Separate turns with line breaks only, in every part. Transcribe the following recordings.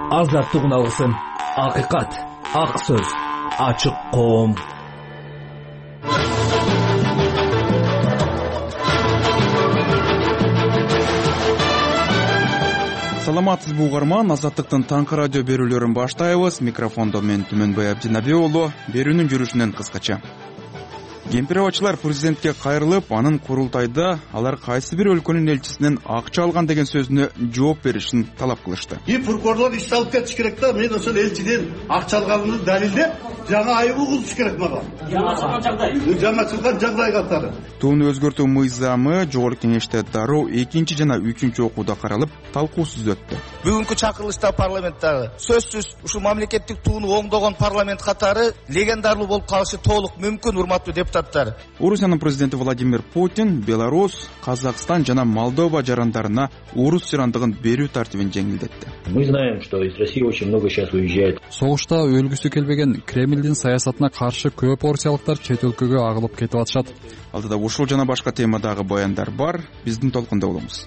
Азаттыгын алгысың. Акыйкат, ак сөз, ачык коом.
Саламатсызбы угарман, Азаттыктын таңкы радио берүүлөрүн баштайбыз. Микрофондо мен Түмөнбай Абдинабиулу. Берүүнүн жүрүшүнөн кыскача. Кемпирабачылар президентке кайрылып, анын курултайда алар кайсы бир өлкөнүн элчисинен акча алган деген сөзүнө жооп беришин талап кылышты.
Прокурорлор иш алып кетиш керек да, мен ошол элчиден акча алганымды далилдеп, жаңа айып угузуш керек мага. Жаңа чыккан жагдай катары.
Тууну өзгөртүү мыйзамы Жогорку Кеңеште дароо 2 жана 3 окууда каралып, талкуусуз өттү.
Бүгүнкү чакырылышта парламенттагы сөзсүз ушу мамлекеттик тууну оңдогон парламент катары легендарлуу болуп калышы толук мүмкүн, урматтуу депутаттар.
Орусиянын президенти Владимир Путин Беларусь, Казакстан жана Молдова жарандарына орус жарандыгын берүү тартибин жеңилдетти.
Мы знаем, что из России очень много сейчас уезжает.
Согушта өлгүсү келбеген Кремлдин саясатына каршы көп орусиялыктар чет өлкөгө агылып кетип атышат.
Алдыда ушул жана башка темадагы баяндар бар, биздин толкунда болобуз.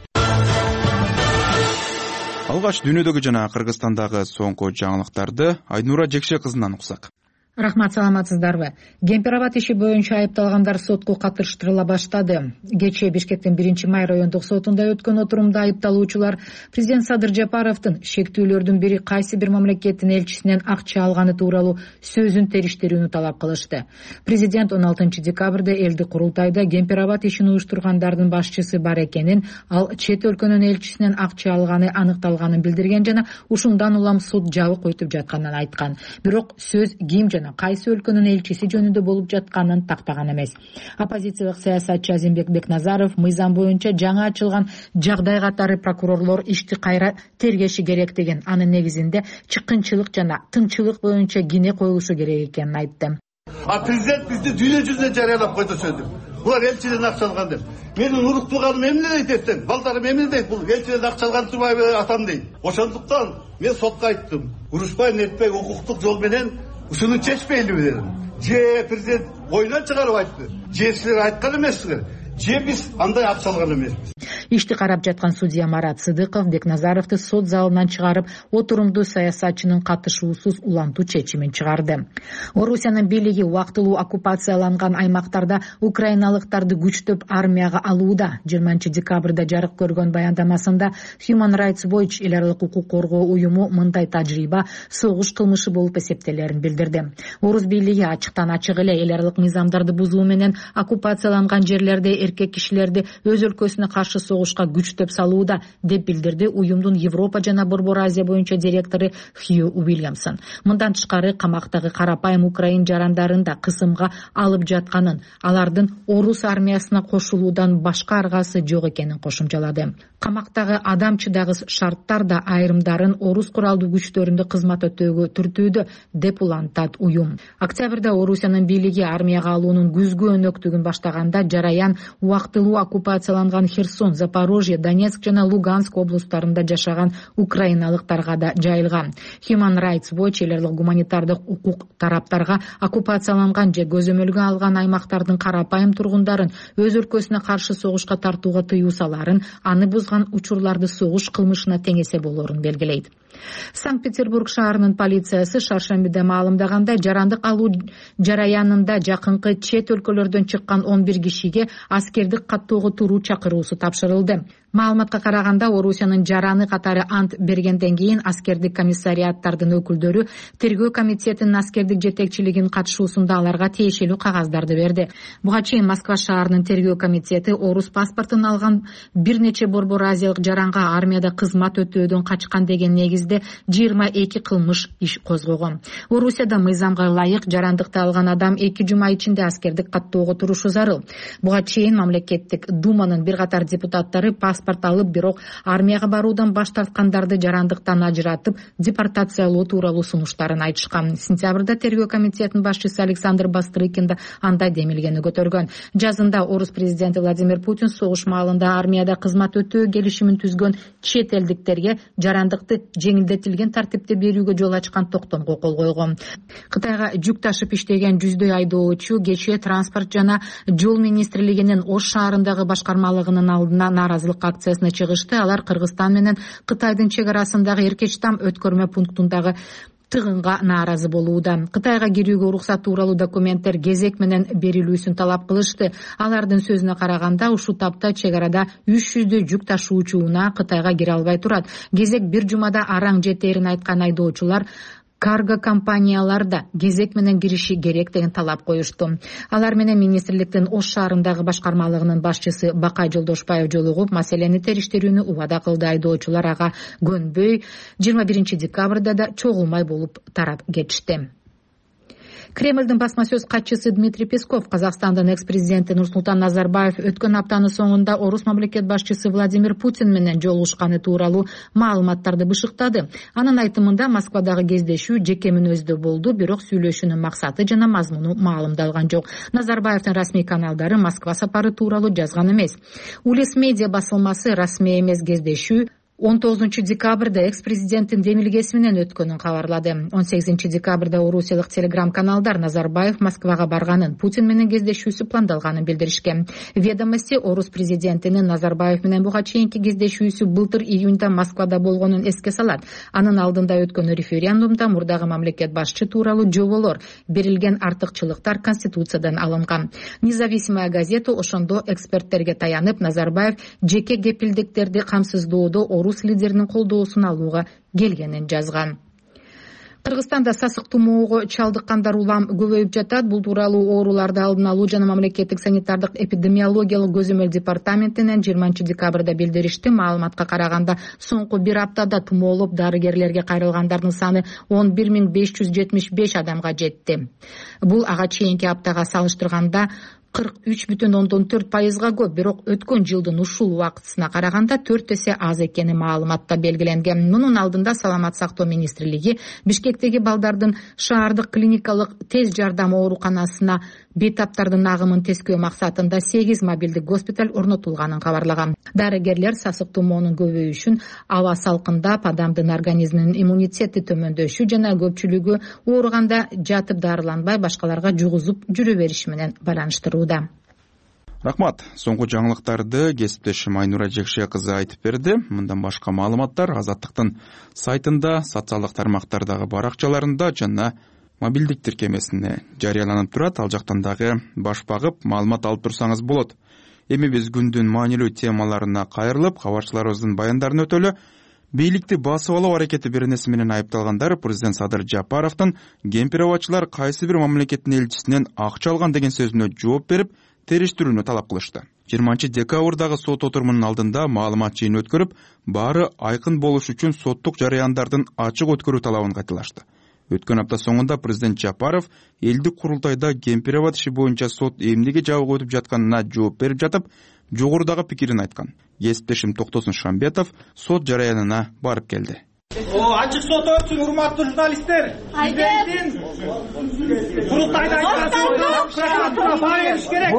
Алгач дүйнөдөгү жана Кыргызстандагы соңку жаңылыктарды Айнура Жекше кызынан уксак.
Рахмат, саламатсыздарбы? Кемпирабад иши боюнча айыпталгандар сотко катыштырыла баштады. Кечээ Бишкектин 1-май райондук сотунда өткөн отурумда айыпталуучулар президент Садыр Жапаровдун шектүүлөрдүн бири кайсы бир мамлекеттин элчисинен акча алганы тууралуу сөзүн териштирүүнү талап кылышты. Президент 16 декабрда элдик курултайда Кемпирабад ишин уюштургандардын башчысы бар экенин, ал чет өлкөнүн элчисинен акча алганы аныкталганын билдирген жана ушундан улам суд жабык өтүп жатканын айткан. Бирок сөз ким жана кайсы өлкөнүн элчиси жөнүндө болуп жатканын тактаган эмес. Оппозициялык саясатчы Азимбек Бекназаров мыйзам боюнча жаңа ачылган жагдай катары прокурорлор ишти кайра тергеши керек деген, анын негизинде чыккынчылык жана тынчылык боюнча кине коюлушу керек экенин айтты.
Президент бизди дүйнө жүзүнө жарыялап койду сөзү. Булар элчиден акча алган деп. Менин уруктуганым эмне дейт, балдарым эмне дейт, бул элчиден акча алган турбайбы атам дейт. Ошондуктан мен сотко айттым. Урушпай, нетпей, укуктук жол менен ушуну чечпейлиби дедим. Же президент ойнон чыгарып айтты. Же силер айткан эмессиңер. Же биз андай акча алган эмеспиз.
Ишти карап жаткан судья Марат Сыдыков Бекназаровду сот залынан чыгарып, отурумду саясатчынын катышуусуз улантуу чечимин чыгарды. Орусиянын бийлиги убактылуу оккупацияланган аймактарда украиналыктарды күчтөп армияга алууда. 20 декабрда жарык көргөн баяндамасында Human Rights Watch эл аралык укук коргоо уюму мындай тажрыйба согуш кылмышы болуп эсептелерин билдирди. Орус бийлиги ачыктан ачык эле эл аралык мыйзамдарды бузуу менен оккупацияланган жерлерде эркек кишилерди өз өлкөсүнө каршы согушка күчтөп салууда деп билдирди уюмдун Европа жана Борбор Азия боюнча директору Хью Уильямсон. Мындан тышкары камактагы карапайым украин жарандарын да кысымга алып жатканын, алардын орус армиясына кошулуудан башка аргасы жок экенин кошумчалады. Камактагы адам чыдагыс шарттар да айрымдарын орус куралдуу күчтөрүндө кызмат өтөөгө түртүүдө деп улантат уюм. Октябрда Орусиянын бийлиги армияга алуунун күзгү өнөктүгүн баштаганда жараян убактылуу оккупацияланган Херсон, Запорожье, Донецк жана Луганск облустарында жашаган украиналыктарга да жайылган. Human Rights Watch эл аралык гуманитардык укук тараптарга оккупацияланган же көзөмөлгө алган аймактардын карапайым тургундарын өз өлкөсүнө каршы согушка тартууга тыюу саларын, аны бузган учурларды согуш кылмышына теңесе болорун белгилейт. Санкт-Петербург шаарынын полициясы шаршембиде маалымдагандай, жарандык алуу жараянында жакынкы чет өлкөлөрдөн чыккан 11 кишиге аскердик каттоого туруу чакыруусу тапшырылды. Маалыматка караганда, Орусиянын жараны катары ант бергенден кийин аскердик комиссариаттардын өкүлдөрү тергөө комитетинин аскердик жетекчилигинин катышуусунда аларга тиешелүү кагаздарды берди. Буга чейин Москва шаарынын тергөө комитети орус паспортун алган бир нече Борбор Азиялык жаранга армияда кызмат өтөөдөн качкан деген негизде 22 кылмыш иш козгогон. Орусияда мыйзамга ылайык жарандыкты алган адам 2 жума ичинде аскердик каттоого турушу зарыл. Буга чейин мамлекеттик думанын бир катар депутаттары паспорт алып, бирок армияга баруудан баш тарткандарды жарандыктан ажыратып, депортациялоо тууралуу сунуштарын айтышкан. Сентябрда тергөө комитетинин башчысы Александр Бастрыкин да андай демилгени көтөргөн. Жазында орус президенти Владимир Путин согуш маалында армияда кызмат өтөө келишимин түзгөн чет элдиктерге жарандыкты жеңилдетилген тартипте берүүгө жол ачкан токтомго кол койгон. Кытайга жүк ташып иштеген жүздөй айдоочу кечээ транспорт жана жол министрлигинин Ош шаарындагы башкармалыгынын алдына нааразылык акциясына чыгышты. Алар Кыргызстан менен Кытайдын чек арасындагы Эркечтам өткөрмө пунктундагы тыгынга нааразы болууда. Кытайга кирүүгө уруксат тууралуу документтер кезек менен берилүүсүн талап кылышты. Алардын сөзүнө караганда ушул тапта чек арада 300 жүк ташуучу унаа Кытайга кире албай турат. Кезек бир жумада араң жетээрин айткан айдоочулар карго компанияларда кезек менен кириши керек деген талап коюшту. Алар менен министрликтин Ош шаарындагы башкармалыгынын башчысы Бакай Жолдошбаев жолугуп, маселени териштирүүнү убада кылды. Айдоочулар ага көнбөй 21 декабрда да чогулмай болуп тарап кетишти. Кремлдин басма сөз катчысы Дмитрий Песков Казакстандын экс-президенти Нурсултан Назарбаев өткөн аптанын соңунда Орус мамлекет башчысы Владимир Путин менен жолугушканы тууралуу маалыматтарды бышыктады. Анын айтымында Москвадагы кездешүү жеке мүнөздө болду, бирок сүйлөшүүнүн максаты жана мазмуну маалымдалган жок. Назарбаевдин расмий каналдары Москва сапары тууралуу жазган эмес. Улис медиа басылмасы расмий эмес кездешүү 19 декабрда экс-президенттин демилгеси менен өткөнүн кабарлады. 18 декабрда орусиялык телеграм-каналдар Назарбаев Москвага барганын, Путин менен кездешүүсү пландалганын билдиришкен. Ведомости Орус президентинин Назарбаев менен буга чейинки кездешүүсү былтыр июнда Москвада болгонун эске салат. Анын алдында өткөн референдумда мурдагы мамлекет башчы тууралуу жоболор берилген артыкчылыктар Конституциядан алынган. Независимая газета ошондо эксперттерге таянып Назарбаев жеке кепилдиктерди камсыздоодо Орус лидеринин колдоосун алууга келгенин жазган. Кыргызстанда сасык тумоого чалдыккандар улам көбөйүп жатат. Бул тууралуу ооруларды алдын алуу жана мамлекеттик санитардык эпидемиологиялык көзөмөл департаментинен 20 декабрда билдиришти. Маалыматка караганда соңку бир аптада тумоолоп дарыгерлерге кайрылгандардын саны 11575 адамга жетти. Бул ага чейинки аптага салыштырганда 43,4% көп, бирок өткөн жылдын ушул убактысына караганда 4 эсе аз экени маалыматта белгиленген. Мунун алдында Саламат сактоо министрлиги Бишкектеги балдардын шаардык клиникалык тез жардам ооруканасына бейтаптардын агымын тескөө максатында 8 мобилдик госпиталь орнотулганын кабарлаган. Дарыгерлер сасык тумоонун көбөйүшүн аба салкындап, адамдын организминин иммунитети төмөндөшү жана көпчүлүгү ооруганда жатып дарыланбай башкаларга жугузуп жүрө бериши менен байланыштырууда.
Рахмат. Соңку жаңылыктарды кесиптешим Айнура Жекше кызы айтып берди. Мындан башка маалыматтар Азаттыктын сайтында, социалдык тармактардагы баракчаларында жана мобилдик тиркемесине жарыяланып турат. Ал жактан дагы баш багып маалымат алып турсаңыз болот. Эми биз күндүн маанилүү темаларына кайрылып, кабарчыларыбыздын баяндарын өтөлү. Бийликти басып алуу аракети беренеси менен айыпталгандар президент Садыр Жапаровдун кемпир-абачылар кайсы бир мамлекеттин элчисинен акча алган деген сөзүнө жооп берип, териштирүүнү талап кылышты. 20 декабрдагы сот отурумунун алдында маалымат жыйын өткөрүп, баары айкын болуш үчүн соттук жарыяндардын ачык өткөрүү талабын кайталашты. Өткөн апта соңунда президент Жапаров элдик курултайда кемпир-абад иши боюнча сот эмнеге жабык өтүп жатканына жооп берип жатып, жогорудагы пикирин айткан. Кесиптешим Токтосун Шамбетов сот жарыянына барып келди.
Ачык сот өтсүн, урматтуу журналисттер. Президенттин курултайда айткан байыш керек.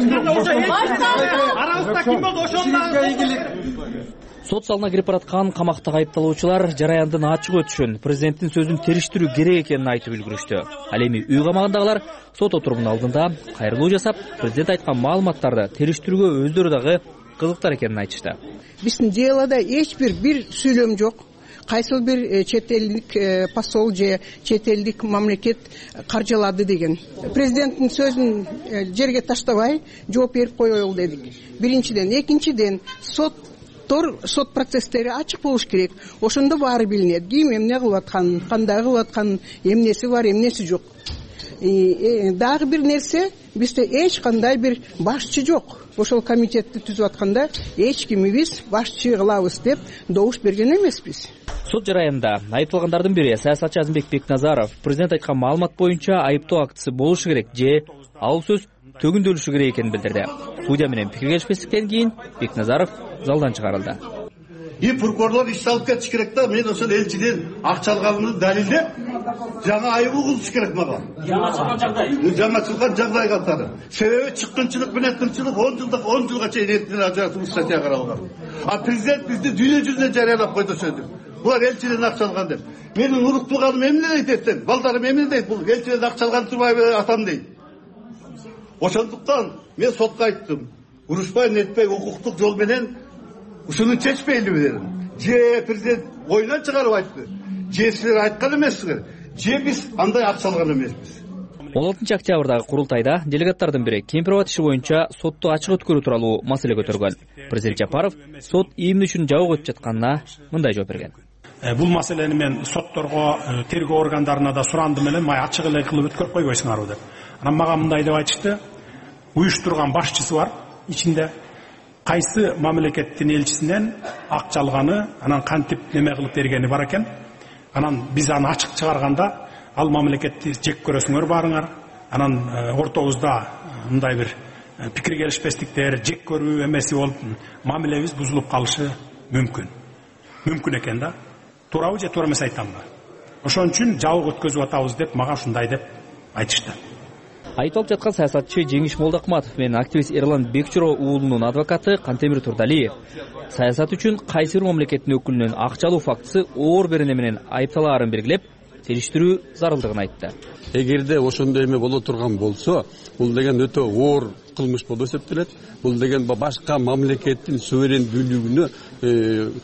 Арабызда ким болду ошондо?
Сот залына кирип бараткан камактагы айыпталуучулар жараяндын ачык өтүшүн, президенттин сөзүн териштирүү керек экенин айтып үлгүрүштү. Ал эми үй камагындагылар сот отурумунун алдында кайрылуу жасап, президент айткан маалыматтарды териштирүүгө өздөрү дагы кызыктар экенин айтышты.
Биздин делода эч бир сүйлөм жок. Кайсы бир чет элдик посол же чет элдик мамлекет каржылады деген. Президенттин сөзүн жерге таштабай жооп берип коелу дедик. Биринчиден, экинчиден сот процесстери ачык болуш керек. Ошондо баары билинет. Ким эмне кылып атканын, кандай кылып атканын, эмнеси бар, эмнеси жок. Дагы бир нерсе, бизде эч кандай бир башчы жок. Ошол комитетти түзүп атканда эч кимибиз башчы кылабыз деп добуш берген эмеспиз.
Сот жараянда айыпталгандардын бири саясатчы Азимбек Бекназаров президент айткан маалымат боюнча айыптоо актысы болушу керек же ал сөз төгүндөлүшү керек экенин билдирди. Судья менен пикирлешпестиктен кийин Бекназаров залдан чыгарылды.
Прокурорлор иш алып кетиш керек да, мен ошол элчиден акча алганымды далилдеп, жаңа айып угулуш керек мага. Жаңа чыккан жагдай катары. Себеби чыккынчылык менен тынчылык 10 жылга чейин ажыратылып статья каралган. А президент бизди дүйнө жүзүнө жарыялап койду сөзү. Булар элчиден акча алган деп. Менин урук тууганым эмне дейт эсен? Балдарым эмне дейт? Бул элчиден акча алган турбайбы атам дейт. Ошондуктан мен сотко айттым. Урушпай нетпей укуктук жол менен ушуну чечпейлиби дедим. Же президент оюнан чыгарып айтты. Же силер айткан эмессиңер. Же биз андай акча алган эмеспиз.
16 октябрдагы курултайда делегаттардын бири Кемпир Абад иши боюнча сотту ачык өткөрүү тууралуу маселе көтөргөн. Президент Жапаров сот эмне үчүн жабык өтүп жатканына мындай жооп берген.
Бул маселени мен сотторго, тергөө органдарына да сурандым эле, май ачык эле кылып өткөрүп койбойсуңарбы деп. Анан мага мындай деп айтышты. Уюштурган башчысы бар ичинде. Кайсы мамлекеттин элчисинен акча алганы, анан кантип неме кылып бергени бар экен. Анан биз аны ачык чыгарганда ал мамлекетти жек көрөсүңөр баарыңар. Анан ортобузда мындай бир пикир келишпестиктер, жек көрүү эмеси болуп, мамилебиз бузулуп калышы мүмкүн. Мүмкүн экен да. Туурабы же туура эмес айтамбы? Ошон үчүн жабык өткөзүп атабыз деп мага ушундай деп айтышты.
Айтылып жаткан саясатчы Жеңиш Молдокматов менен активист Эрлан Бекчуро уулунун адвокаты Кантемир Турдалиев саясат үчүн кайсы бир мамлекеттин өкүлүнөн акча алуу фактысы оор берене менен айыпталаарын белгилеп, териштирүү зарылдыгын айтты.
Эгерде ошондой эме боло турган болсо, бул деген өтө оор кылмыш болуп эсептелет. Бул деген башка мамлекеттин суверендүүлүгүнө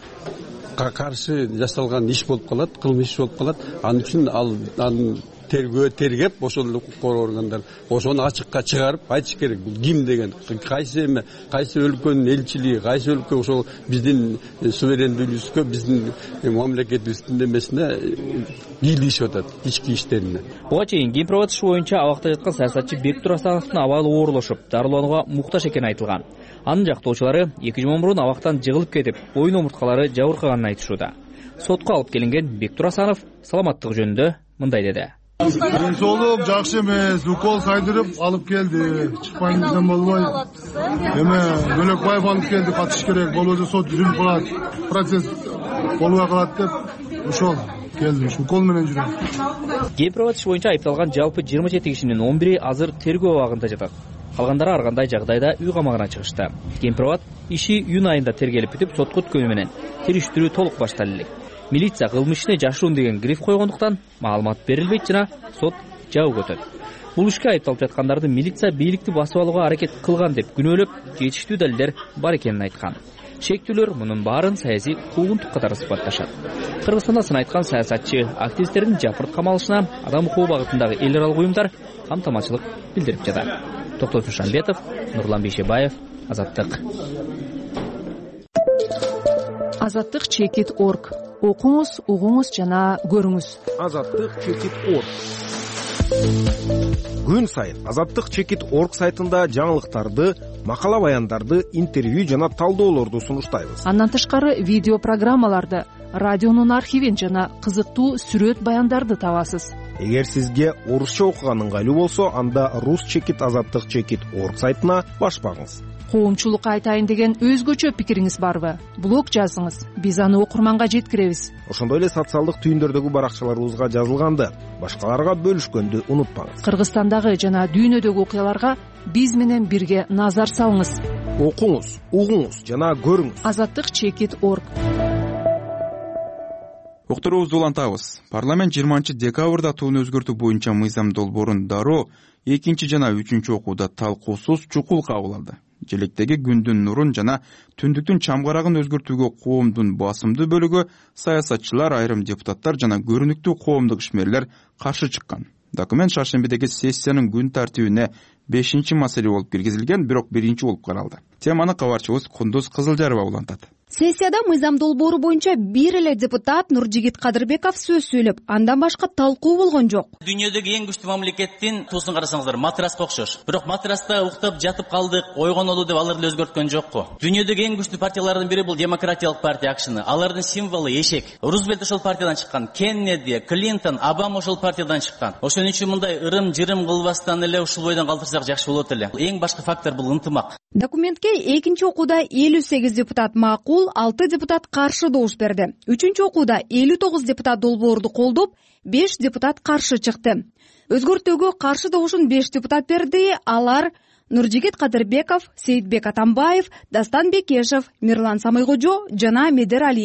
каршы жасалган иш болуп калат, кылмыш болуп калат. Анын үчүн аны тергеп, ошол укук коргоо органдар ошону ачыкка чыгарып айтыш керек. Бул ким деген, кайсы өлкөнүн элчилиги, кайсы өлкө ошол биздин суверендүүлүгүбүзгө, биздин мамлекетибиздин эмесине бийлигип атат, ички иштерине.
Буга чейин Кемпир Абад иши боюнча абакта жаткан саясатчы Бектур Асановдун абалы оорлошуп, дарыланууга муктаж экени айтылган. Анын жактоочулары 2 жыл мурун абактан жыгылып кетип, боюн омурткалары жабыркаганын айтышууда. Сотко алып келинген Бектур Асанов саламаттыгы жөнүндө мындай деди.
Денсаулык жакшы эмес, укол сайдырып алып келди. Чыкпайын десем болбой. Эме Бөлекбаев алып келди, катыш керек. Болбосо сот жүрүп калат, процесс болбой калат деп ошол келди. Укол менен жүрөм.
Кемпир Абад иши боюнча айыпталган жалпы 27 кишинин 11-и азыр тергөө абагында жатат. Калгандары ар кандай жагдайда үй камагына чыгышты. Кемпир Абад иши июнь айында тергелип бүтүп, сотко өткөнү менен териштирүү толук башталды элек. Милиция кылмыш ишине жашыруун деген гриф койгондуктан маалымат берилбейт жана сот жабык өтөт. Бул ишке айыпталып жаткандарды милиция бийликти басып алууга аракет кылган деп күнөөлөп, жетиштүү далилдер бар экенин айткан. Шектүүлөр мунун баарын саясий куугунтук катары сыпатташат. Кыргызстанда сын айткан саясатчы активисттердин жапырт камалышына адам укугу багытындагы эл аралык уюмдар камтамачылык билдирип жатат. Токтор Шамбетов, Нурлан Бейшебаев, Азаттык.
Азаттык.org. Окуңуз, угуңуз жана көрүңүз.
Азаттык.org. Күн сайын Азаттык.org сайтында жаңылыктарды, макала баяндарды, интервью жана талдоолорду сунуштайбыз.
Андан тышкары видео программаларды, радионун архивин жана кызыктуу сүрөт баяндарды табасыз.
Эгер сизге орусча окуган ыңгайлуу болсо, анда Rus.Azаттык.org сайтына башпаңыз.
Коомчулукка айтайын деген өзгөчө пикириңиз барбы? Блог жазыңыз, биз аны окурманга жеткиребиз.
Ошондой эле социалдык түйүндөрдөгү баракчаларыбызга жазылганды башкаларга бөлүшкөндү унутпаңыз.
Кыргызстандагы жана дүйнөдөгү окуяларга биз менен бирге назар салыңыз.
Окуңуз, угуңуз жана көрүңүз.
Azаттык.org.
Уктуруубузду улантабыз. Парламент 20 декабрда тууну өзгөртүү боюнча мыйзам долбоорун дароо 2 жана 3 окууда талкуусуз чукул кабыл алды. Желектеги күндүн нурун жана түндүктүн чамгарагын өзгөртүүгө коомдун басымдуу бөлүгү саясатчылар, айрым депутаттар жана көрүнүктүү коомдук ишмерлер каршы чыккан. Документ шаршембидеги сессиянын күн тартибине 5-маселе болуп киргизилген, бирок 1 болуп каралды. Теманы кабарчыбыз Кундуз Кызылжарова улантат.
Сессияда мыйзам долбоору боюнча бир эле депутат Нуржигит Кадырбеков сөз сүйлөп, андан башка талкуу болгон жок.
Дүйнөдөгү эң күчтүү мамлекеттин туусун карасаңыздар, матраска окшош. Бирок матраста уктап жатып калдык, ойгонолу деп алар эле өзгөрткөн жокку. Дүйнөдөгү эң күчтүү партиялардын бири бул демократиялык партия АКШны. Алардын символу эшек. Рузвельт ошол партиядан чыккан, Кеннеди, Клинтон, Обама ошол партиядан чыккан. Ошон үчүн мындай ырым-жырым кылбастан эле ушул бойдон калтырсак жакшы болот эле. Эң башкы фактор бул ынтымак.
Документке экинчи окууда 58 депутат макул, 6 депутат каршы добуш берди. Үчүнчү окууда 59 депутат долбоорду колдоп, 5 депутат каршы чыкты. Өзгөртүүгө каршы добушун 5 депутат берди. Алар Нуржигит Кадырбеков, Сейитбек Атамбаев, Дастан Бекешев, Мирлан Самайкожо жана Медер Алиев.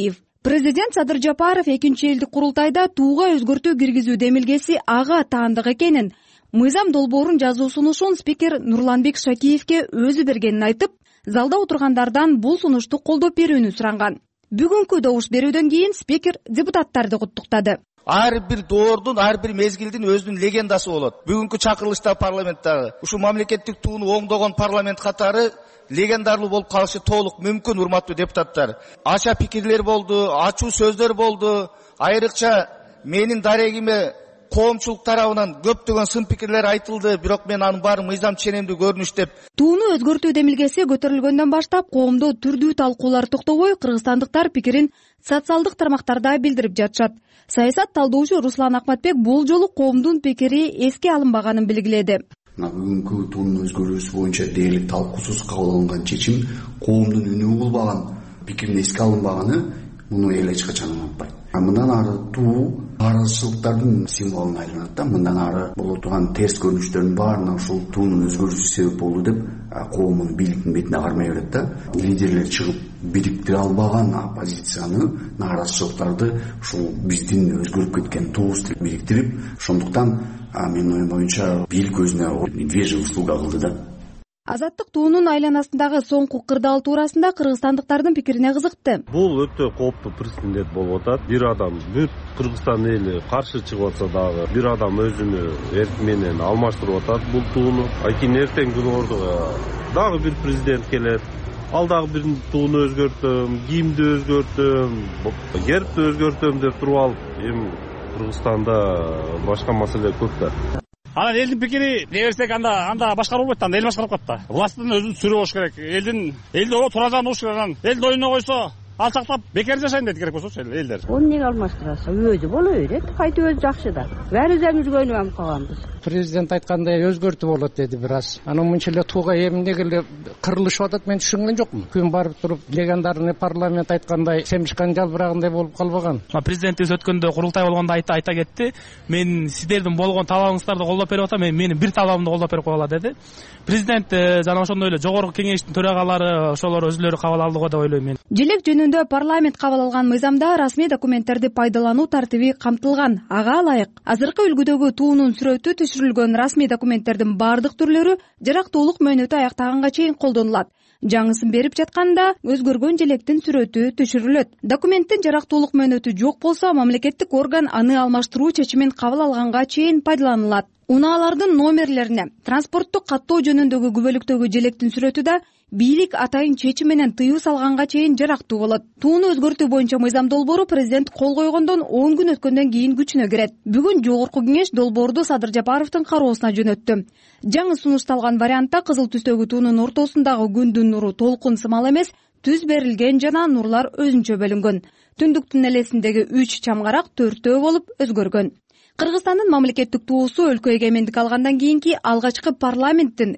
Президент Садыр Жапаров экинчи элдик курултайда тууга өзгөртүү киргизүү демилгеси ага таандык экенин, мыйзам долбоорун жазуу сунушун спикер Нурланбек Шакиевке өзү бергенин айтып, залда отургандардан бул сунушту колдоп берүүнү суранган. Бүгүнкү добуш берүүдөн кийин спикер депутаттарды куттуктады.
Ар бир доордун, ар бир мезгилдин өзүнүн легендасы болот. Бүгүнкү чакырылышта парламенттагы ушу мамлекеттик тууну оңдогон парламент катары легендарлуу болуп калышы толук мүмкүн, урматтуу депутаттар. Ача пикирлер болду, ачуу сөздөр болду. Айрыкча менин дарегиме коомчулук тарабынан көптөгөн сын пикирлер айтылды, бирок мен анын баарын мыйзам ченемдүү көрүнүш деп.
Тууну өзгөртүү демилгеси көтөрүлгөндөн баштап коомдо түрдүү талкуулар токтобой, кыргызстандыктар пикирин социалдык тармактарда билдирип жатышат. Саясат талдоочу Руслан Акматбек бул жолу коомдун пикири эске алынбаганын белгиледи.
Бүгүнкү туунун өзгөрүүсү боюнча дээрлик талкуусуз кабыл алынган чечим коомдун үнү угулбаган, пикирин эске алынбаганы муну эл эч качан унутпайт. Мындан ары туу наразычылыктардын символуна айланат да, мындан ары боло турган терс көрүнүштөрдүн баарына ушул туунун өзгөрүүсү себеп болду деп коомун бийликтин бетине кармай берет да. Лидерлер чыгып бириктире албаган оппозицияны, наразычылыктарды ушул биздин өзгөрүп кеткен туубуз деп бириктирип, ошондуктан менин оюм боюнча бийлик өзүнө медвежья услуга кылды да.
Азаттык туунун айланасындагы соңку кырдаал туурасында кыргызстандыктардын пикирине кызыкты.
Бул өтө кооптуу прецедент болуп атат. Бир адам бүт Кыргызстан эли каршы чыгып атса дагы бир адам өзүнү эрк менен алмаштырып атат бул тууну. Кийин эртең күнү ордуга дагы бир президент келет. Ал дагы бир тууну өзгөртөм, кийимди өзгөртөм, гербти өзгөртөм деп туруп алып, эми Кыргызстанда башка маселе көп да.
Анан элдин пикири дей берсек анда башкарып болбойт, анда эл башкарып калат да. Власттын өзүн сүрөө болуш керек. Элди тура жагын уруш керек. Элди оюна койсо, алчактап бекер жашайын дейт керек болсочу элдер.
Оны неге алмаштырасыз? Өзү боло берет, кайтып өзү жакшы да. Бәрибиз өзгөнүп алып калганбыз.
Президент айткандай өзгөртүү болот деди бир аз. Анан мынча эле тууга эмнеге эле кырылышып атат, мен түшүнгөн жокмун. Күн барып туруп легендарный парламент айткандай семишкан жалбырагандай болуп калбаган.
Президентибиз өткөндө курултай болгондо айта кетти. Мен сиздердин болгон талабыңыздарды колдоп берип атам, менин бир талабымды колдоп берип койгула деди. Президент жана ошондой эле жогорку кеңештин төрагалары ошолор өзүлөрү кабыл алды го деп ойлойм мен.
Желек жөнүндө парламент кабыл алган мыйзамда расмий документтерди пайдалануу тартиби камтылган. Ага ылайык азыркы үлгүдөгү туунун сүрөтү түшүрүлгөн расмий документтердин баардык түрлөрү жарактуулук мөөнөтү аяктаганга чейин колдонулат. Жаңысын берип жатканда өзгөргөн желектин сүрөтү түшүрүлөт. Документтин жарактуулук мөөнөтү жок болсо, мамлекеттик орган аны алмаштыруу чечимин кабыл алганга чейин пайдаланылат. Унаалардын номерлерине, транспорттук каттоо жөнүндөгү күбөлүктөгү желектин сүрөтү да бийлик атайын чечим менен тыюу салганга чейин жарактуу болот. Тууну өзгөртүү боюнча мыйзам долбоору президент кол койгондон 10 күн өткөндөн кийин күчүнө кирет. Бүгүн жогорку кеңеш долбоорду Садыр Жапаровдун кароосуна жөнөттү. Жаңы сунушталган вариантта кызыл түстөгү туунун ортосундагы күндүн нуру толкун сымал эмес, түз берилген жана нурлар өзүнчө бөлүнгөн. Түндүктүн элесиндеги 3 чамгарак 4төө болуп өзгөргөн. Кыргызстандын мамлекеттик туусу өлкө эгемендик алгандан кийинки алгачкы парламенттин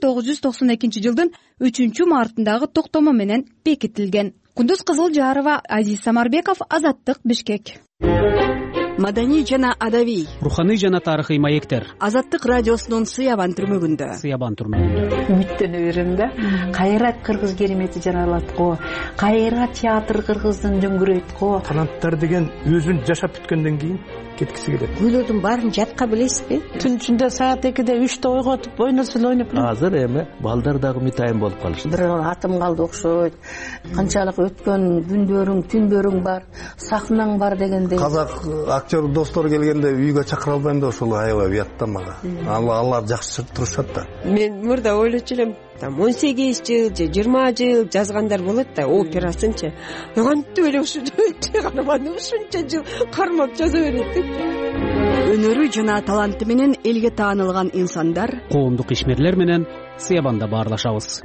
1992 жылдын 3-мартындагы токтому менен бекитилген. Кундуз Кызылжарова, Азиз Самарбеков, Азаттык, Бишкек.
Маданий жана адабий,
руханий жана тарыхый маектер.
Азаттык радиосунун Сыябан түрмөгүндө.
Үмүттөнө берем да. Кайра кыргыз керемети жаралат го. Кайра театр кыргыздын дөңгүрөйт го.
Таланттар деген өзүн жашап бүткөндөн кийин кеткиси келет.
Күйлөрдүн баарын жатка билесизби?
Түн ичинде саат 2-де 3-те ойготуп ойносо ойноп.
Азыр эми балдар дагы митайым болуп калышты.
Бир атым калды окшойт. Канчалык өткөн күндөрүң, түндөрүң бар, сахнаң бар дегендей.
Казак актер достор келгенде үйгө чакыра албайм да, ошол аябай уят да мага. Алар жакшы турушат да.
Мен мурда ойлочу элем, 18 жыл же 20 жыл жазгандар болот да, операсынчы. Кантип эле ушунча карман, ушунча жыл кармап жаза берет.
Өнөрү жана таланты менен элге таанылган инсандар,
коомдук ишмерлер менен Сыябанда баарлашабыз.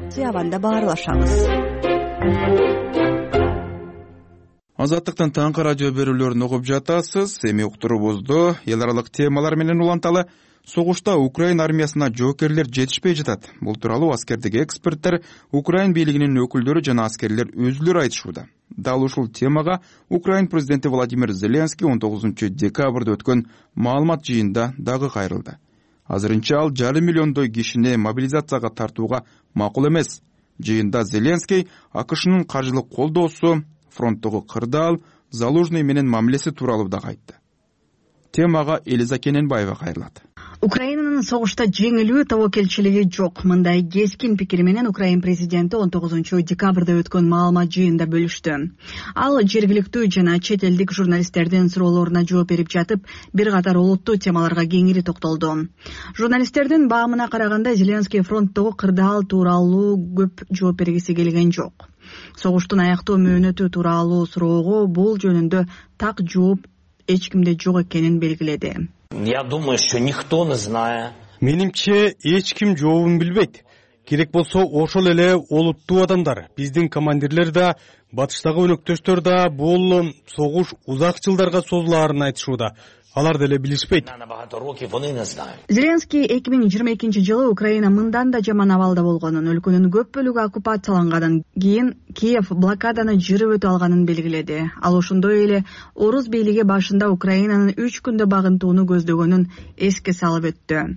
Азаттыктын таңкы радио берүүлөрүн угуп жатасыз. Эми уктуруубузду эл аралык темалар менен уланталы. Согушта Украин армиясына жоокерлер жетишпей жатат. Бул тууралуу аскердеги эксперттер, Украин бийлигинин өкүлдөрү жана аскерлер өзүлөрү айтышууда. Дал ушул темага Украин президенти Владимир Зеленский 19-декабрда өткөн маалымат жыйында дагы кайрылды. Азырынча ал 5,5 миллиондой кишини мобилизацияга тартууга макул эмес. Жыйында Зеленский АКШнын каржылык колдоосу, фронттогу кырдаал, Залужный менен мамилеси тууралуу дагы айтты. Темага Элиза Кененбаева кайрылат.
Украинанын согушта жеңилүү тобокелчилиги жок. Мындай кескин пикири менен Украин президенти 19 декабрда өткөн маалымат жыйында бөлүштү. Ал жергиликтүү жана чет элдик журналисттердин суроолоруна жооп берип жатып, бир катар олуттуу темаларга кеңири токтолду. Журналисттердин баамына караганда Зеленский фронттогу кырдаал тууралуу көп жооп бергиси келген жок. Согуштун аяктоо мөөнөтү тууралуу суроого бул жөнүндө так жооп эч кимде жок экенин белгиледи.
Я думаю, что никто не знает.
Менимче эч ким жообун билбейт. Керек болсо ошол эле олуттуу адамдар, биздин командирлер да, батыштагы өнөктөштөр да бул согуш узак жылдарга созулаарын айтышууда. Алар деле билишпейт.
Зеленский 2022 жылы Украина мындан да жаман абалда болгонун, өлкөнүн көп бөлүгү оккупацияланганын кийин Киев блокаданы жырып өтө алганын белгиледи. Ал ошондой эле орус бийлиги башында Украинанын 3 күндө багынтууну көздөгөнүн эске салып өттү.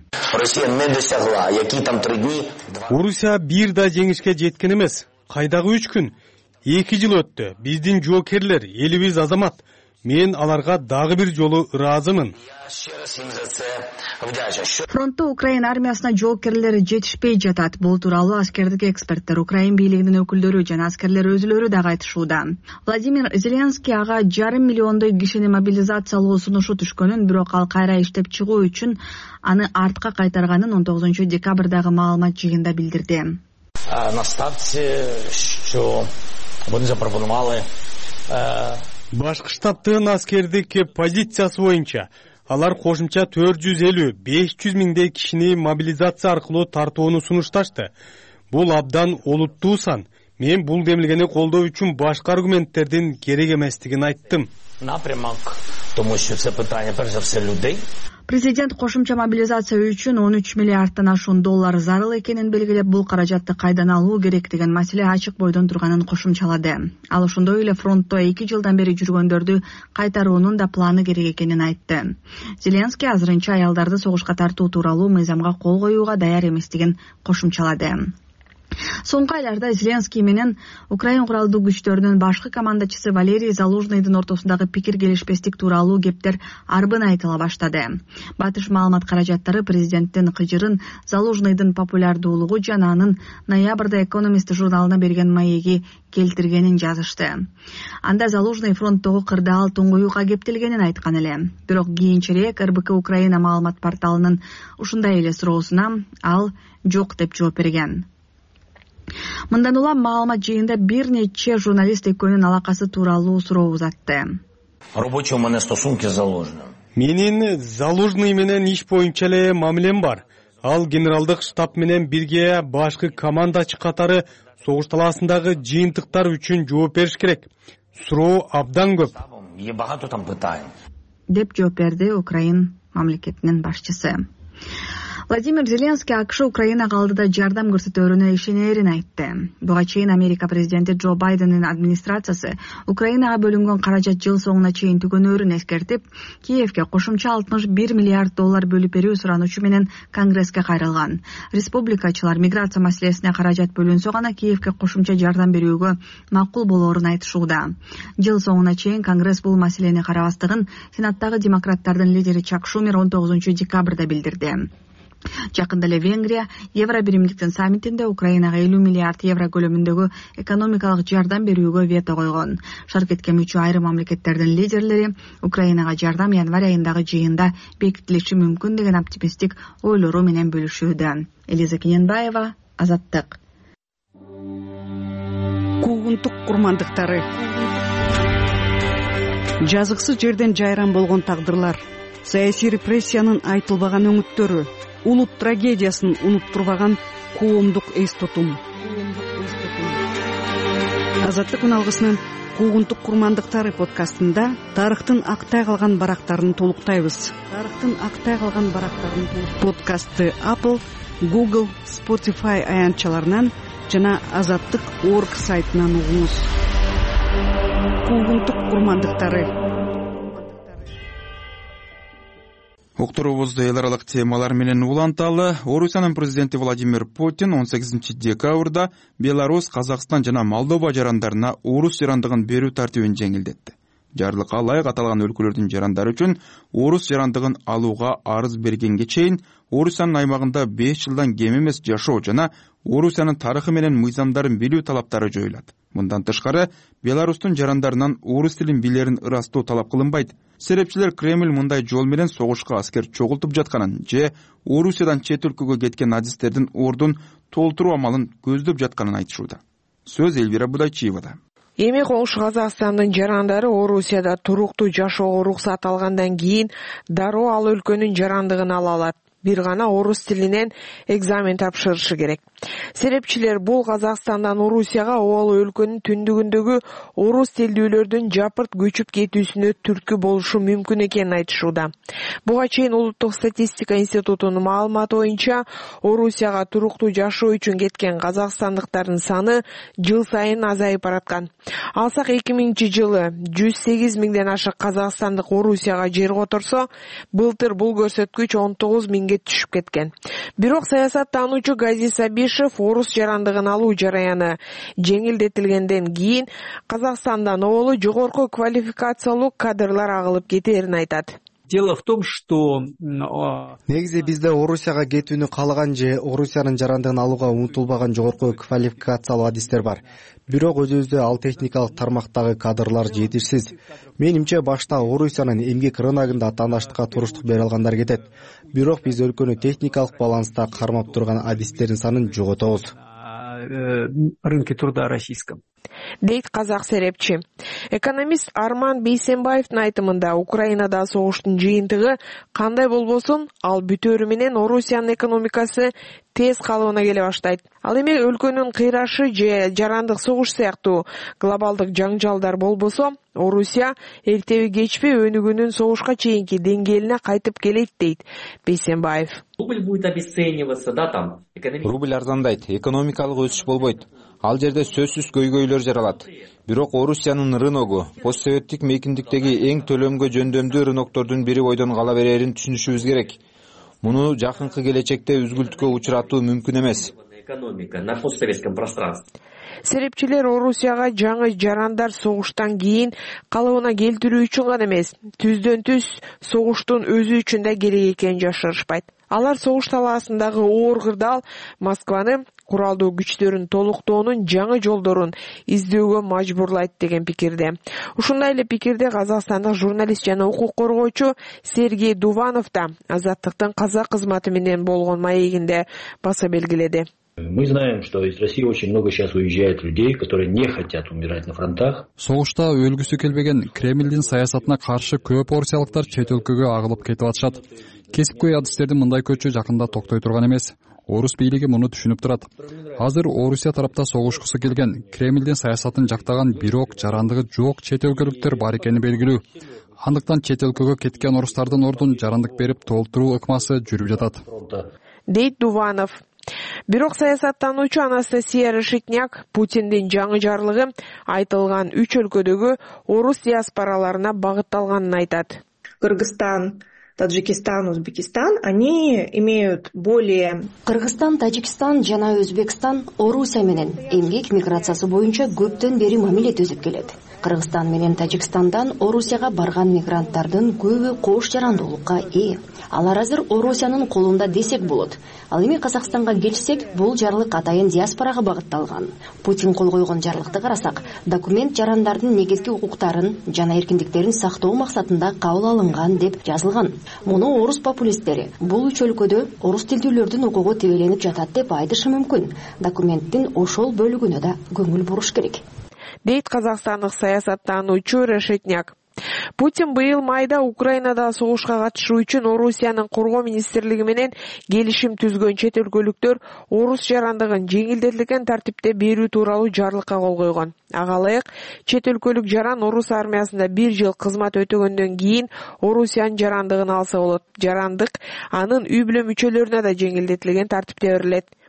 Орусия бир да жеңишке жеткен эмес. Кайдагы 3 күн? 2 жыл өттү. Биздин жоокерлер, элибиз азамат. Мен аларга дагы бир жолу ыраазымын.
Фронтто Украин армиясына жоокерлери жетишпей жатат. Бул тууралуу аскердик эксперттер, Украин бийлигинин өкүлдөрү жана аскерлер өзүлөрү дагы айтышууда. Владимир Зеленский ага 5,5 миллиондой кишини мобилизациялоо сунушу түшкөнүн, бирок ал кайра иштеп чыгуу үчүн аны артка кайтарганын 19 декабрдагы маалымат жыйында билдирди.
На старте, что мы запропоновали.
Башкы штабтын аскердик позициясы боюнча алар кошумча 450-500 миңдей кишини мобилизация аркылуу тартууну сунушташты. Бул абдан олуттуу сан. Мен бул демилгени колдоо үчүн башка аргументтердин керек эместигин айттым.
Напрямок, тому что це питання перш за все людей.
Президент кошумча мобилизация үчүн 13 миллиардтан ашуун доллар зарыл экенин белгилеп, бул каражатты кайдан алуу керек деген маселе ачык бойдон турганын кошумчалады. Ал ошондой эле фронтто 2 жылдан бери жүргөндөрдү кайтаруунун да планы керек экенин айтты. Зеленский азырынча аялдарды согушка тартуу тууралуу мыйзамга кол коюуга даяр эместигин кошумчалады. Соңку айларда Зеленский менен Украин куралдуу күчтөрүнүн башкы командачысы Валерий Залужныйдын ортосундагы пикир келишпестик тууралуу кептер арбын айтыла баштады. Батыш маалымат каражаттары президенттин кыжырын Залужныйдын популярдуулугу жана анын ноябрда Экономист журналына берген маеги келтиргенин жазышты. Анда Залужный фронттогу кырдаал туңгуюуга кептелгенин айткан эле. Бирок кийинчерээк РБК Украина маалымат порталынын ушундай эле суроосуна ал жок деп жооп берген. Мындан улам маалымат жыйында бир нече журналист экөөнүн алакасы тууралуу суроо узатты.
Рабочий у мене стосунки з Залужним.
Менин Залужный менен иш боюнча эле мамилем бар. Ал генералдык штаб менен бирге башкы командачы катары согуш талаасындагы жыйынтыктар үчүн жооп бериш керек. Суроо абдан көп.
Є багато там питань.
Деп жооп берди Украин мамлекетинин башчысы. Владимир Зеленский АКШ Украинага алдыда жардам көрсөтөөрүнө ишенерин айтты. Буга чейин Америка президенти Джо Байдендин администрациясы Украинага бөлүнгөн каражат жыл соңуна чейин түгөнөрүн эскертип, Киевке кошумча 61 миллиард доллар бөлүп берүү суранучу менен Конгресске кайрылган. Республикачылар миграция маселесине каражат бөлүнсө гана Киевке кошумча жардам берүүгө макул болоорун айтышууда. Жыл соңуна чейин Конгресс бул маселени карабастыгын Сенаттагы демократтардын лидери Чак Шумер 19 декабрда билдирди. Жакында эле Венгрия Евробиримдиктин саммитинде Украинага 50 миллиард евро көлөмүндөгү экономикалык жардам берүүгө вето койгон. Шаркетке мүчө айрым мамлекеттердин лидерлери Украинага жардам январь айындагы жыйында бекитилиши мүмкүн деген оптимисттик ойлору менен бөлүшүүдө. Элиза Кененбаева, Азаттык.
Куугунтук курмандыктары. Жазыксыз жерден жайран болгон тагдырлар, саясий репрессиянын айтылбаган өңүттөрү, улут трагедиясын унуттурбаган коомдук эс тутум. Азаттык үналгысынын Куугунтук курмандыктары подкастында тарыхтын актай калган барактарын толуктайбыз. Подкастты Apple, Google, Spotify аянтчаларынан жана Азаттык.org сайтынан угуңуз. Куугунтук курмандыктары.
Уктуруубузду эл аралык темалар менен уланталы. Орусиянын президенти Владимир Путин 18 декабрда Беларусь, Казакстан жана Молдова жарандарына орус жарандыгын берүү тартибин жеңилдетти. Жарлыкка ылайык аталган өлкөлөрдүн жарандары үчүн орус жарандыгын алууга арыз бергенге чейин Орусиянын аймагында 5 жылдан кем эмес жашоо жана Орусиянын тарыхы менен мыйзамдарын билүү талаптары жоюлат. Мындан тышкары, Беларустун жарандарынан орус тилин билерин ырастоо талап кылынбайт. Серепчилер Кремль мындай жол менен согушка аскер чогултуп жатканын же Орусиядан чет өлкөгө кеткен адистердин ордун толтуруу амалын көздөп жатканын айтышууда. Сөз Элвира Будайчиевада.
Эми коңшу Казакстандын жарандары Орусияда туруктуу жашоого уруксат алгандан кийин дароо ал өлкөнүн жарандыгын ала алат. Бир гана орус тилинен экзамен тапшырышы керек. Серепчилер бул Казакстандан Орусияга ол өлкөнүн түндүгүндөгү орус тилдүүлөрдүн жапырт көчүп кетүүсүнө түрткү болушу мүмкүн экенин айтышууда. Буга чейин Улуттук статистика институтунун маалыматы боюнча Орусияга туруктуу жашоо үчүн кеткен казакстандыктардын саны жыл сайын азайып бараткан. Алсак 2000-жылы 108 миңден ашык казакстандык Орусияга жер которсо, былтыр бул көрсөткүч 19 миңге түшүп кеткен. Бирок саясаттануучу Гази Сабишев орус жарандыгын алуу жараяны жеңилдетилгенден кийин Казакстандан оолу жогорку квалификациялуу кадрлар агылып кетерин айтат.
Дело в том, что
негизи бизде Орусияга кетүүнү каалаган же Орусиянын жарандыгын алууга умтулбаган жогорку квалификациялуу адистер бар. Бирок өзүбүздө ал техникалык тармактагы кадрлар жетишсиз. Менимче башта Орусиянын эмгек рыногунда тааныштыкка туруштук бере алгандар кетет. Бирок биз өлкөнү техникалык баланста кармап турган адистердин санын жоготобуз.
Рынке труда российском.
Дейт казак серепчи. Экономист Арман Бейсенбаевдин айтымында Украинада согуштун жыйынтыгы кандай болбосун, ал бүтөөрү менен Орусиянын экономикасы тез калыбына келе баштайт. Ал эми өлкөнүн кыйрашы же жарандык согуш сыяктуу глобалдык жаңжалдар болбосо, Орусия эртеби кечпи өнүгүүнүн согушка чейинки деңгээлине кайтып келет дейт Бейсенбаев.
Рубль будет обесцениваться, да, там.
Рубль арзандайт, экономикалык өсүш болбойт. Ал жерде сөзсүз көйгөйлөр жаралат. Бирок Орусиянын рыногу постсоветтик мейкиндиктеги эң төлөмгө жөндөмдүү рыноктордун бири бойдон кала берерин түшүнүшүбүз керек. Муну жакынкы келечекте үзгүлтүккө учуратуу мүмкүн эмес.
Экономика на постсоветском пространстве.
Серепчилер Орусияга жаңы жарандар согуштан кийин калыбына келтирүү үчүн гана эмес, түздөн түз согуштун өзү үчүн да керек экенин жашырышпайт. Алар согуш талаасындагы оор кырдаал Москваны куралдуу күчтөрүн толуктоонун жаңы жолдорун издөөгө мажбурлайт деген пикирде. Ушундай эле пикирде казакстандык журналист жана укук коргоочу Сергей Дуванов да Азаттыктын казак кызматы менен болгон маегинде баса белгиледи.
Мы знаем, что из России очень много сейчас уезжает людей, которые не хотят умирать на фронтах.
Согушта өлгүсү келбеген Кремлдин саясатына каршы көп орусиялыктар чет өлкөгө агылып кетип атышат. Кесипкөй адистердин мындай көчү жакында токтой турган эмес. Орус бийлиги муну түшүнүп турат. Азыр Орусия тарапта согушкусу келген, Кремлдин саясатын жактаган бирок жарандыгы жок чет өлкөлүктөр бар экени белгилүү. Андыктан чет өлкөгө кеткен орустардын ордун жарандык берип толтуруу ыкмасы жүрүп жатат.
Дейт Дуванов. Бирок саясаттануучу Анастасия Решетняк Путиндин жаңы жарлыгы айтылган 3 өлкөдөгү орус диаспораларына багытталганын айтат.
Кыргызстан, Таджикистан, Узбекистан, они имеют более...
Кыргызстан, Таджикистан жана Өзбекстан Орусия менен эмгек миграциясы боюнча көптөн бери мамиле түзүп келет. Кыргызстан менен Тажикстандан Орусияга барган мигранттардын көбү кош жарандуулукка ээ. Алар азыр Орусиянын колунда десек болот. Ал эми Казакстанга келсек, бул жарлык атайын диаспорага багытталган. Путин кол койгон жарлыкты карасак, документ жарандардын негизги укуктарын жана эркиндиктерин сактоо максатында кабыл алынган деп жазылган. Муну орус популисттери бул 3 өлкөдө орус тилдүүлөрдүн укугу тебеленип жатат деп айтышы мүмкүн. Документтин ошол бөлүгүнө да көңүл буруш керек.
Дейт казакстандык саясаттануучу Решетняк. Путин быйыл майда Украинада согушка катышуу үчүн Орусиянын коргоо министрлиги менен келишим түзгөн чет өлкөлүктөр орус жарандыгын жеңилдетилген тартипте берүү тууралуу жарлыкка кол койгон. Ага ылайык чет өлкөлүк жаран орус армиясында 1 жыл кызмат өтөгөндөн кийин Орусиянын жарандыгын алса болот. Жарандык анын үй бүлө мүчөлөрүнө да жеңилдетилген тартипте берилет.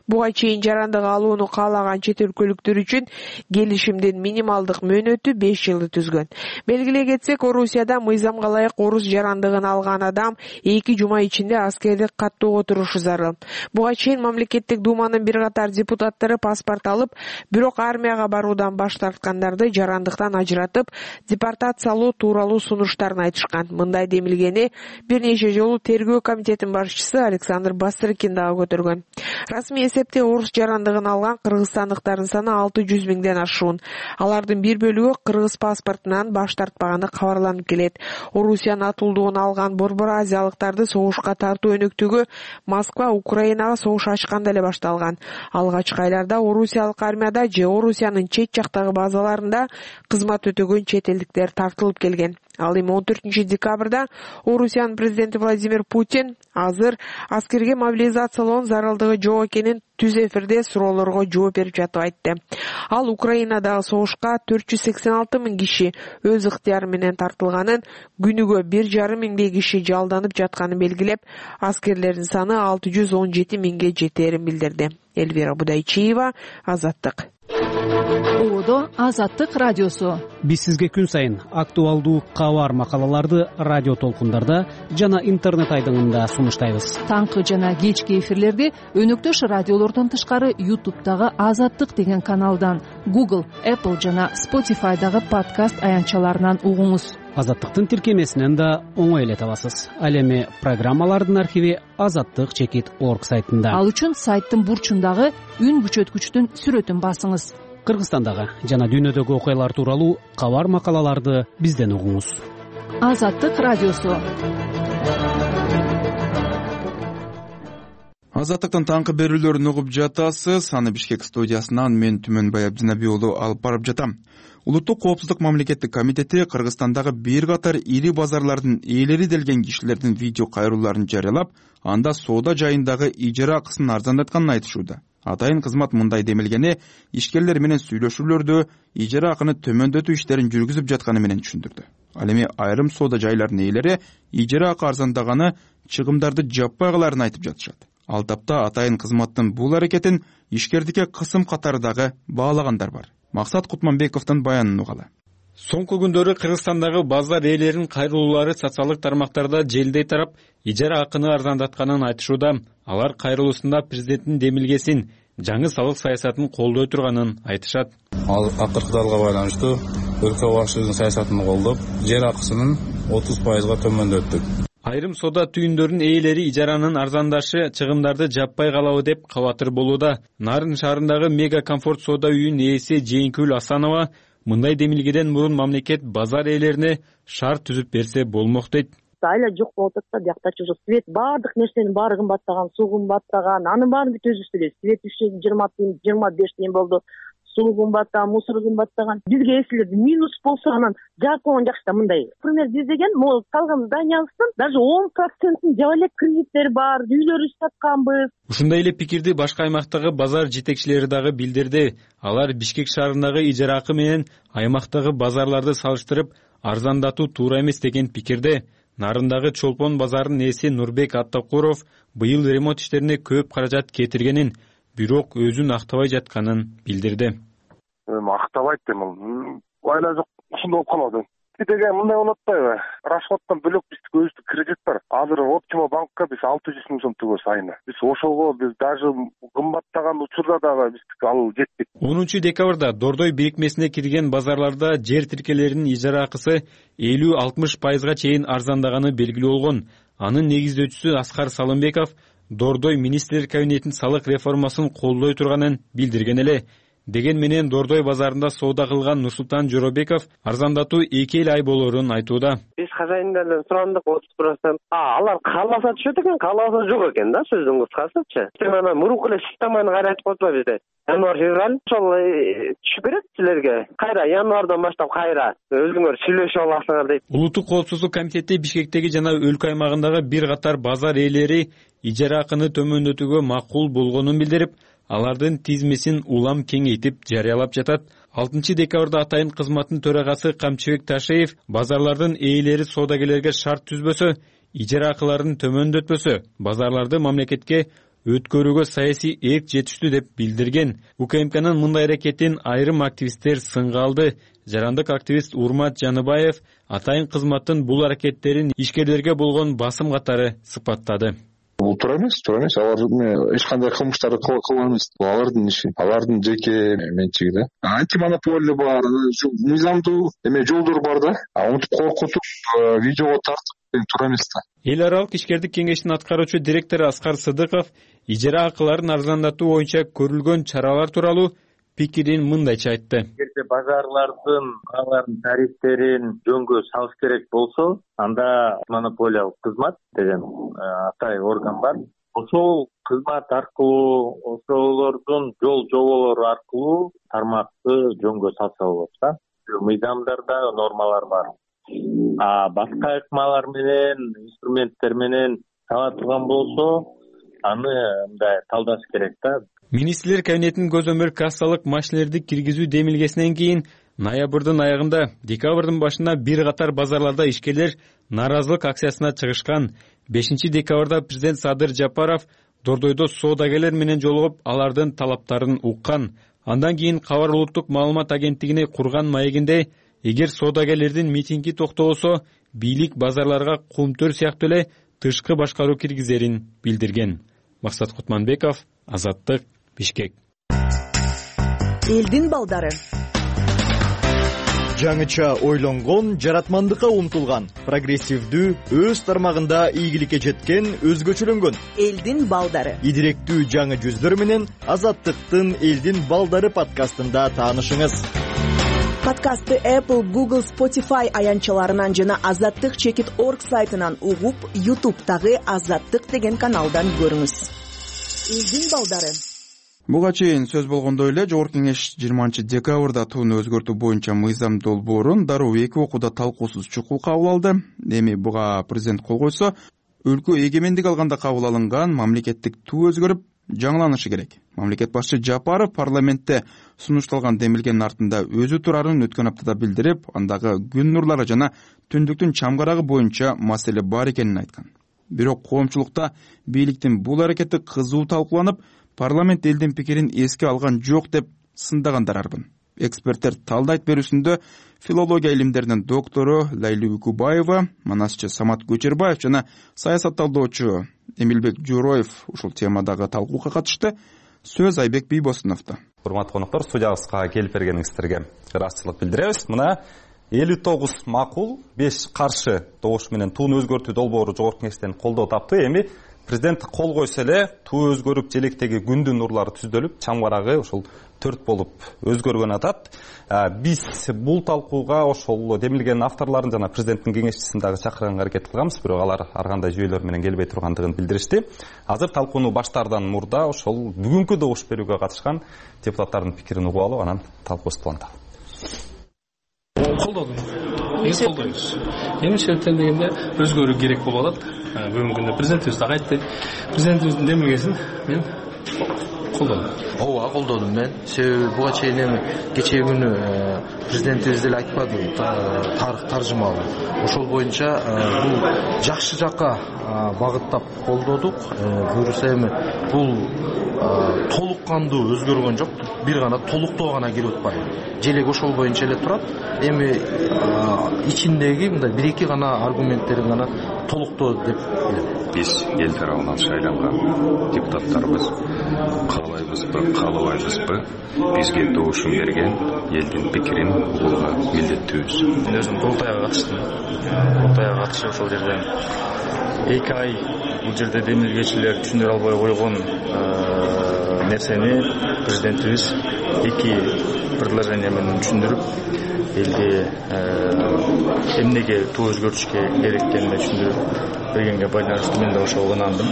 Буга чейин жарандык алууну каалаган чет өлкөлүктөр үчүн келишимдин минималдык мөөнөтү 5 жылды түзгөн. Белгилей кетсек, Орусияда мыйзамга ылайык орус жарандыгын алган адам 2 жума ичинде аскердик каттоого турушу зарыл. Буга чейин мамлекеттик думанын бир катар депутаттары паспорт алып, бирок армияга баруудан баш тарткандарды жарандыктан ажыратып, депортациялоо тууралуу сунуштарын айтышкан. Мындай демилгени бир нече жолу тергөө комитетинин башчысы Александр Бастрыкин дагы көтөргөн. Расмий эсепте орус жарандыгын алган кыргызстандыктардын саны 600 миңден ашуун. Алардын бир бөлүгү кыргыз паспортунан баш тартпаганы кабарланып келет. Орусиянын атуулдугун алган борбор азиялыктарды согушка тартуу өнөктүгү Москва Украинага согуш ачканда эле башталган. Алгачкы айларда орусиялык армияда же Орусиянын чет жактагы базаларында кызмат өтөгөн чет элдиктер тартылып келген. Ал эми 14 декабрда Орусиянын президенти Владимир Путин азыр аскерге мобилизациялоонун зарылдыгы жок экенин түз эфирде суроолорго жооп берип жатып айтты. Ал Украинадагы согушка 486 миң киши өз ыктыяры менен тартылганын, күнүгө 1,5 миңдей киши жалданып жатканын белгилеп, аскерлердин саны 617 миңге жетерин билдирди. Эльвира Будайчиева, Азаттык.
Оодо Азаттык радиосу. Биз сизге күн сайын актуалдуу кабар макалаларды радио толкундарда жана интернет айдыңында сунуштайбыз.
Таңкы жана кечки эфирлерди өнөктөш радиолордон тышкары YouTube'дагы Азаттык деген каналдан, Google, Apple жана Spotify'дагы подкаст аянтчаларынан угуңуз.
Азаттыктын тиркемесинен да оңой эле табасыз. Ал эми программалардын архиви azattik.org сайтында.
Ал үчүн сайттын бурчундагы үн күчөткүчтүн сүрөтүн басыңыз.
Кыргызстандагы жана дүйнөдөгү окуялар тууралуу кабар макалаларды бизден угуңуз.
Азаттык радиосу.
Азаттыктын таңкы берүүлөрүн угуп жатасыз. Аны Бишкек студиясынан мен Түмөнбай Абдинабий уулу алып барып жатам. Улуттук коопсуздук мамлекеттик комитети Кыргызстандагы бир катар ири базарлардын ээлери делген кишилердин видео кайрууларын жарыялап, анда соода жайындагы ижара акысын арзандатканын айтышууда. Атайын кызмат мындай демилгени ишкерлер менен сүйлөшүүлөрдө ижара акыны төмөндөтүү иштерин жүргүзүп жатканы менен түшүндүрдү. Ал эми айрым соода жайлардын ээлери ижара акы арзандаганы чыгымдарды жаппай каларын айтып жатышат. Ал тапта атайын кызматтын бул аракетин ишкердикке кысым катары дагы баалагандар бар. Максат Кутманбековдун баянын угалы.
Соңку күндөрү Кыргызстандагы базар ээлеринин кайрылуулары социалдык тармактарда желдей тарап, ижара акыны арзандатканын айтышууда. Алар кайрылуусунда президенттин демилгесин, жаңы салык саясатын колдой турганын айтышат.
Ал акыркыдалга байланыштуу өлкө башчысынын саясатын колдоп, жер акысынын 30%га төмөндөттүк.
Айрым соода түйүндөрүнүн ээлери ижаранын арзандашы чыгымдарды жаппай калабы деп кабатыр болууда. Нарын шаарындагы Мега Комфорт соода үйүнүн ээси Жээнкүл Асанова мындай демилгеден мурун мамлекет базар ээлерине шарт түзүп берсе болмок дейт.
Айла жок болуп атат да, биякта уже свет баардык нерсенин баары кымбаттаган, суу кымбаттаган, анын баарын бүт өзүңүз билесиз. Свет 20 тиын, 25 тиын болду. Суу кымбаттаган, мусор кымбаттаган. Бизге эсиледи, минус болсо анан жакын жакшы да мындай. Например, биз деген могул салган зданиябыздын даже 10% жаба элек кредиттер бар, үйлөрүбүздү сатканбыз.
Ушундай эле пикирди башка аймактагы базар жетекчилери дагы билдирди. Алар Бишкек шаарындагы ижара акы менен аймактагы базарларды салыштырып, арзандатуу туура эмес деген пикирде. Нарындагы Чолпон базарынын ээси Нурбек Аттакуров быйыл ремонт иштерине көп каражат кетиргенин, бирок өзүн актабай жатканын билдирди.
Актабайт дейм, айла жок, ушундай болуп калат. Деген мындай болот да, расходдон бөлөк биздики өзүбүздүк кредит бар. Азыр Оптима банкка биз 600 миң сом түгөбүз айына. Биз ошого биз даже кымбаттаган учурда дагы биздики ал жетпейт.
10 декабрда Дордой бирикмесине кирген базарларда жер тиркелеринин ижара акысы 50-60%га чейин арзандаганы белгилүү болгон. Анын негиздөөчүсү Аскар Салымбеков Дордой министрлер кабинетинин салык реформасын колдой турганын билдирген эле. Деген менен Дордой базарында соода кылган Нурсултан Жоробеков арзандатуу 2 ай болорун айтууда.
Биз хозяиндерден сурандык 30%. Алар кааласа түшөт экен, кааласа жок экен да, сөздүн кыскасычы. Сен ана мурунку эле системаны кайрайтып койсо бизде. Январь, февраль ошол түшүп берет силерге. Кайра январдан баштап кайра өзүңөр сүйлөшүп аласыңар дейт.
Улуттук коопсуздук комитети Бишкектеги жана өлкө аймагындагы бир катар базар ээлери ижара акыны төмөндөтүүгө макул болгонун билдирип, алардын тизмесин улам кеңейтип жарыялап жатат. 6 декабрда атайын кызматтын төрагасы Камчыбек Ташеев базарлардын ээлери соодагерлерге шарт түзбөсө, ижара акыларын төмөндөтпөсө, базарларды мамлекетке өткөрүүгө саясий эрк жетиштүү деп билдирген. УКМКнын мындай аракетин айрым активисттер сынга алды. Жарандык активист Урмат Жаныбаев атайын кызматтын бул аракеттерин ишкерлерге болгон басым катары сыпаттады.
Бул туура эмес. Алар эч кандай кылмыштарды кылган эмес. Алардын иши, алардын жеке менчиги да. Антимонополия бар, мыйзамдуу жолдор бар да. Антип коркутуп, видеого тартып туура эмес да.
Эл аралык ишкердик кеңештин аткаруучу директору Аскар Сыдыков ижара акыларын арзандатуу боюнча көрүлгөн чаралар тууралуу пикирин мындайча айтты.
Эгерде базарлардын бағаларын, тарифтерин жөнгө салыш керек болсо, анда монополиялык кызмат деген атай орган бар. Ошол кызмат аркылуу, ошолордун жол жоболору аркылуу тармакты жөнгө салса болот да. Мыйзамдарда нормалар бар. Башка ыкмалар менен, инструменттер менен сала турган болсо, аны мындай талдаш керек да.
Министрлер кабинетинин көзөмөл кассалык машинелерди киргизүү демилгесинен кийин ноябрдын аягында, декабрдын башында бир катар базарларда ишкерлер нааразылык акциясына чыгышкан. 5-декабрда президент Садыр Жапаров Дордойдо соодагерлер менен жолугуп, алардын талаптарын уккан. Андан кийин Кабар улуттук маалымат агенттигине курган маегинде, эгер соодагерлердин митинги токтобосо, бийлик базарларга кумтөр сыяктуу эле тышкы башкаруу киргизерин билдирген. Максат Кутманбеков, Азаттык, Бишкек.
Элдин балдары. Жаңыча ойлонгон, жаратмандыкка умтулган, прогрессивдүү, өз тармагында ийгиликке жеткен, өзгөчөлөнгөн. Элдин балдары. Идиректүү жаңы жүздөр менен Азаттыктын Элдин балдары подкастында таанышыңыз. Подкастты Apple, Google, Spotify аянчаларынан жана azattik.org сайтынан угуп, YouTube'тагы Азаттык деген каналдан көрүңүз. Элдин балдары.
Буга чейин сөз болгондой эле Жогорку Кеңеш 20-декабрда тууну өзгөртүү боюнча мыйзам долбоорун дароо 2 окууда талкуусуз чукул кабыл алды. Эми буга президент кол койсо, өлкө эгемендик алганда кабыл алынган мамлекеттик туу өзгөрүп, жаңыланышы керек. Мамлекет башчы Жапаров парламентте сунушталган демилгенин артында өзү турарын өткөн аптада билдирип, андагы күн нурлары жана түндүктүн чамгарагы боюнча маселе бар экенин айткан. Бирок коомчулукта бийликтин бул аракети кызуу талкууланып, парламент элдин пикирин эске алган жок деп сындагандар арбын. Эксперттер талдайт берүүсүндө филология илимдеринин доктору Лайли Укубаева, манасчы Самат Көчөрбаев жана саясатталдоочу Эмилбек Журоев ушул темадагы талкууга катышты. Сөз Айбек Бийбосуновдо.
Урматтуу коноктор, студиябызга келип бергениңиздерге ыраазычылык билдиребиз. Мына 59 макул, 5 каршы добуш менен тууну өзгөртүү долбоору Жогорку Кеңештен колдоо тапты. Эми президент кол койсо эле туу өзгөрүп, желектеги күндүн нурлары түздөлүп, чамгарагы ошол 4 болуп өзгөргөн атат. Биз бул талкууга ошол демилгенин авторлорун жана президенттин кеңешчисин дагы чакырганга аракет кылганбыз, бирок алар ар кандай жүйөлөр менен келбей тургандыгын билдиришти. Азыр талкууну баштаардан мурда ошол бүгүнкү добуш берүүгө катышкан депутаттардын пикирин угуп алып, анан талкуубузду уланталы.
Колдодум. Колдойбуз. Эмне себептен дегенде өзгөрүү керек болуп атат. Бүгүнкү күндө президентибиз дагы айтты. Президентибиздин демилгесин мен колдодум.
Ооба, колдодум мен. Себеби буга чейин эми кечээ күнү президентибиз деле айтпады, тарых таржымалы. Ошол боюнча бул жакшы жакка багыттап колдодук. Буюрса эми бул толук кандуу өзгөргөн жок, бир гана толуктоо гана кирип атпайбы. Желек ошол боюнча эле турат. Эми ичиндеги мындай 1-2 гана аргументтерин гана толуктоо деп билем.
Биз эл тарабынан шайланган депутаттарыбыз каалайбызбы, каалабайбызбы, бизге добушун берген элдин пикирин угууга милдеттүүбүз.
Мен өзүм курултайга катыштым. Курултайга катышып ошол жерде 2 ай бул жерде демилгечилер түшүндүрө албай койгон нерсени президентибиз 2 предложение менен түшүндүрүп, элди эмнеге туу өзгөртүшкө керек экенин түшүндүрүп бергенге байланыштуу мен да ошого ынандым.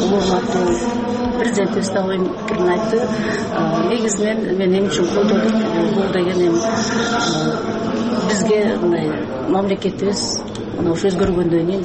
Президентибиз дагы пикирин айтты. Негизинен мен эмне үчүн колдодум? Бул деген бизге мамлекетибиз мына ошо өзгөргөндөн кийин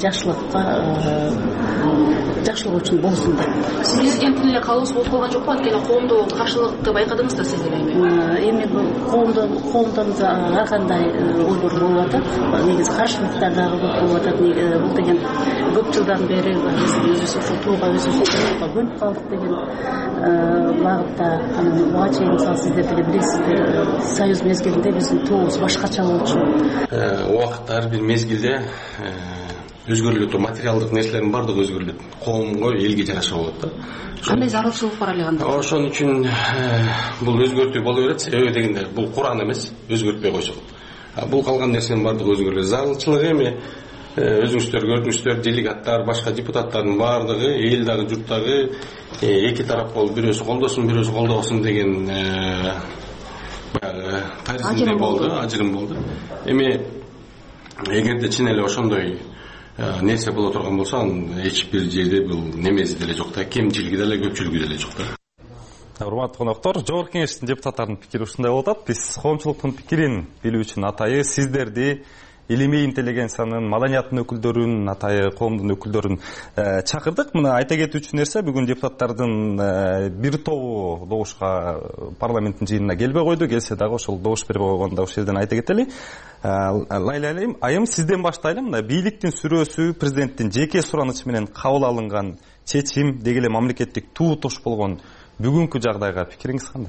жакшылык үчүн болсун деп.
Сиз президенттин эле каалоосу болуп калган жокпу? Анткени коомдо каршылыкты байкадыңыз да сиз эле.
Эми коомдон ар кандай ойлор болуп атат. Негизи каршылыктар дагы болуп атат. Бул деген көп жылдан бери биз өзүбүз ушул тууга көнүп калдык деген багытта. Анан буга чейин мисалы сиздер деле билесиздер, союз мезгилинде биздин туубуз башкача болчу.
Убакытта ар бир мезгилде өзгөрүлөт, материалдык нерселердин баардыгы өзгөрүлөт. Коомго, элге жараша болот да.
Кандай зарылчылык бар эле анда?
Ошон үчүн бул өзгөртүү боло берет. Себеби дегенде бул Куран эмес, өзгөртпөй койсок. Бул калган нерсенин баардыгы өзгөрүлөт. Зарылчылык эми өзүңүздөр көрдүңүздөр, делегаттар, башка депутаттардын баардыгы эл дагы журт дагы эки тарап болуп, бирөөсү колдосун, бирөөсү колдобосун деген баягы таризмде болду, ажырым болду. Эми эгерде чын эле ошондой нерсе боло турган болсо, анын эч бир жерде бул немеси деле жок да, кемчилиги деле көпчүлүгү деле жок да.
Урматтуу коноктор, Жогорку Кеңештин депутаттарынын пикири ушундай болуп атат. Биз коомчулуктун пикирин билүү үчүн атайы сиздерди, илимий интеллигенциянын, маданияттын өкүлдөрүн, атайы коомдун өкүлдөрүн чакырдык. Мына айта кетүүчү нерсе, бүгүн депутаттардын бир тобу добушка парламенттин жыйынына келбей койду. Келсе дагы ошол добуш бербей койгонду ошол жерден айта кетели. Лайла айым, сизден баштайлы. Мына бийликтин сүрөөсү, президенттин жеке суранычы менен кабыл алынган чечим, деги эле мамлекеттик туу туш болгон бүгүнкү жагдайга пикириңиз кандай?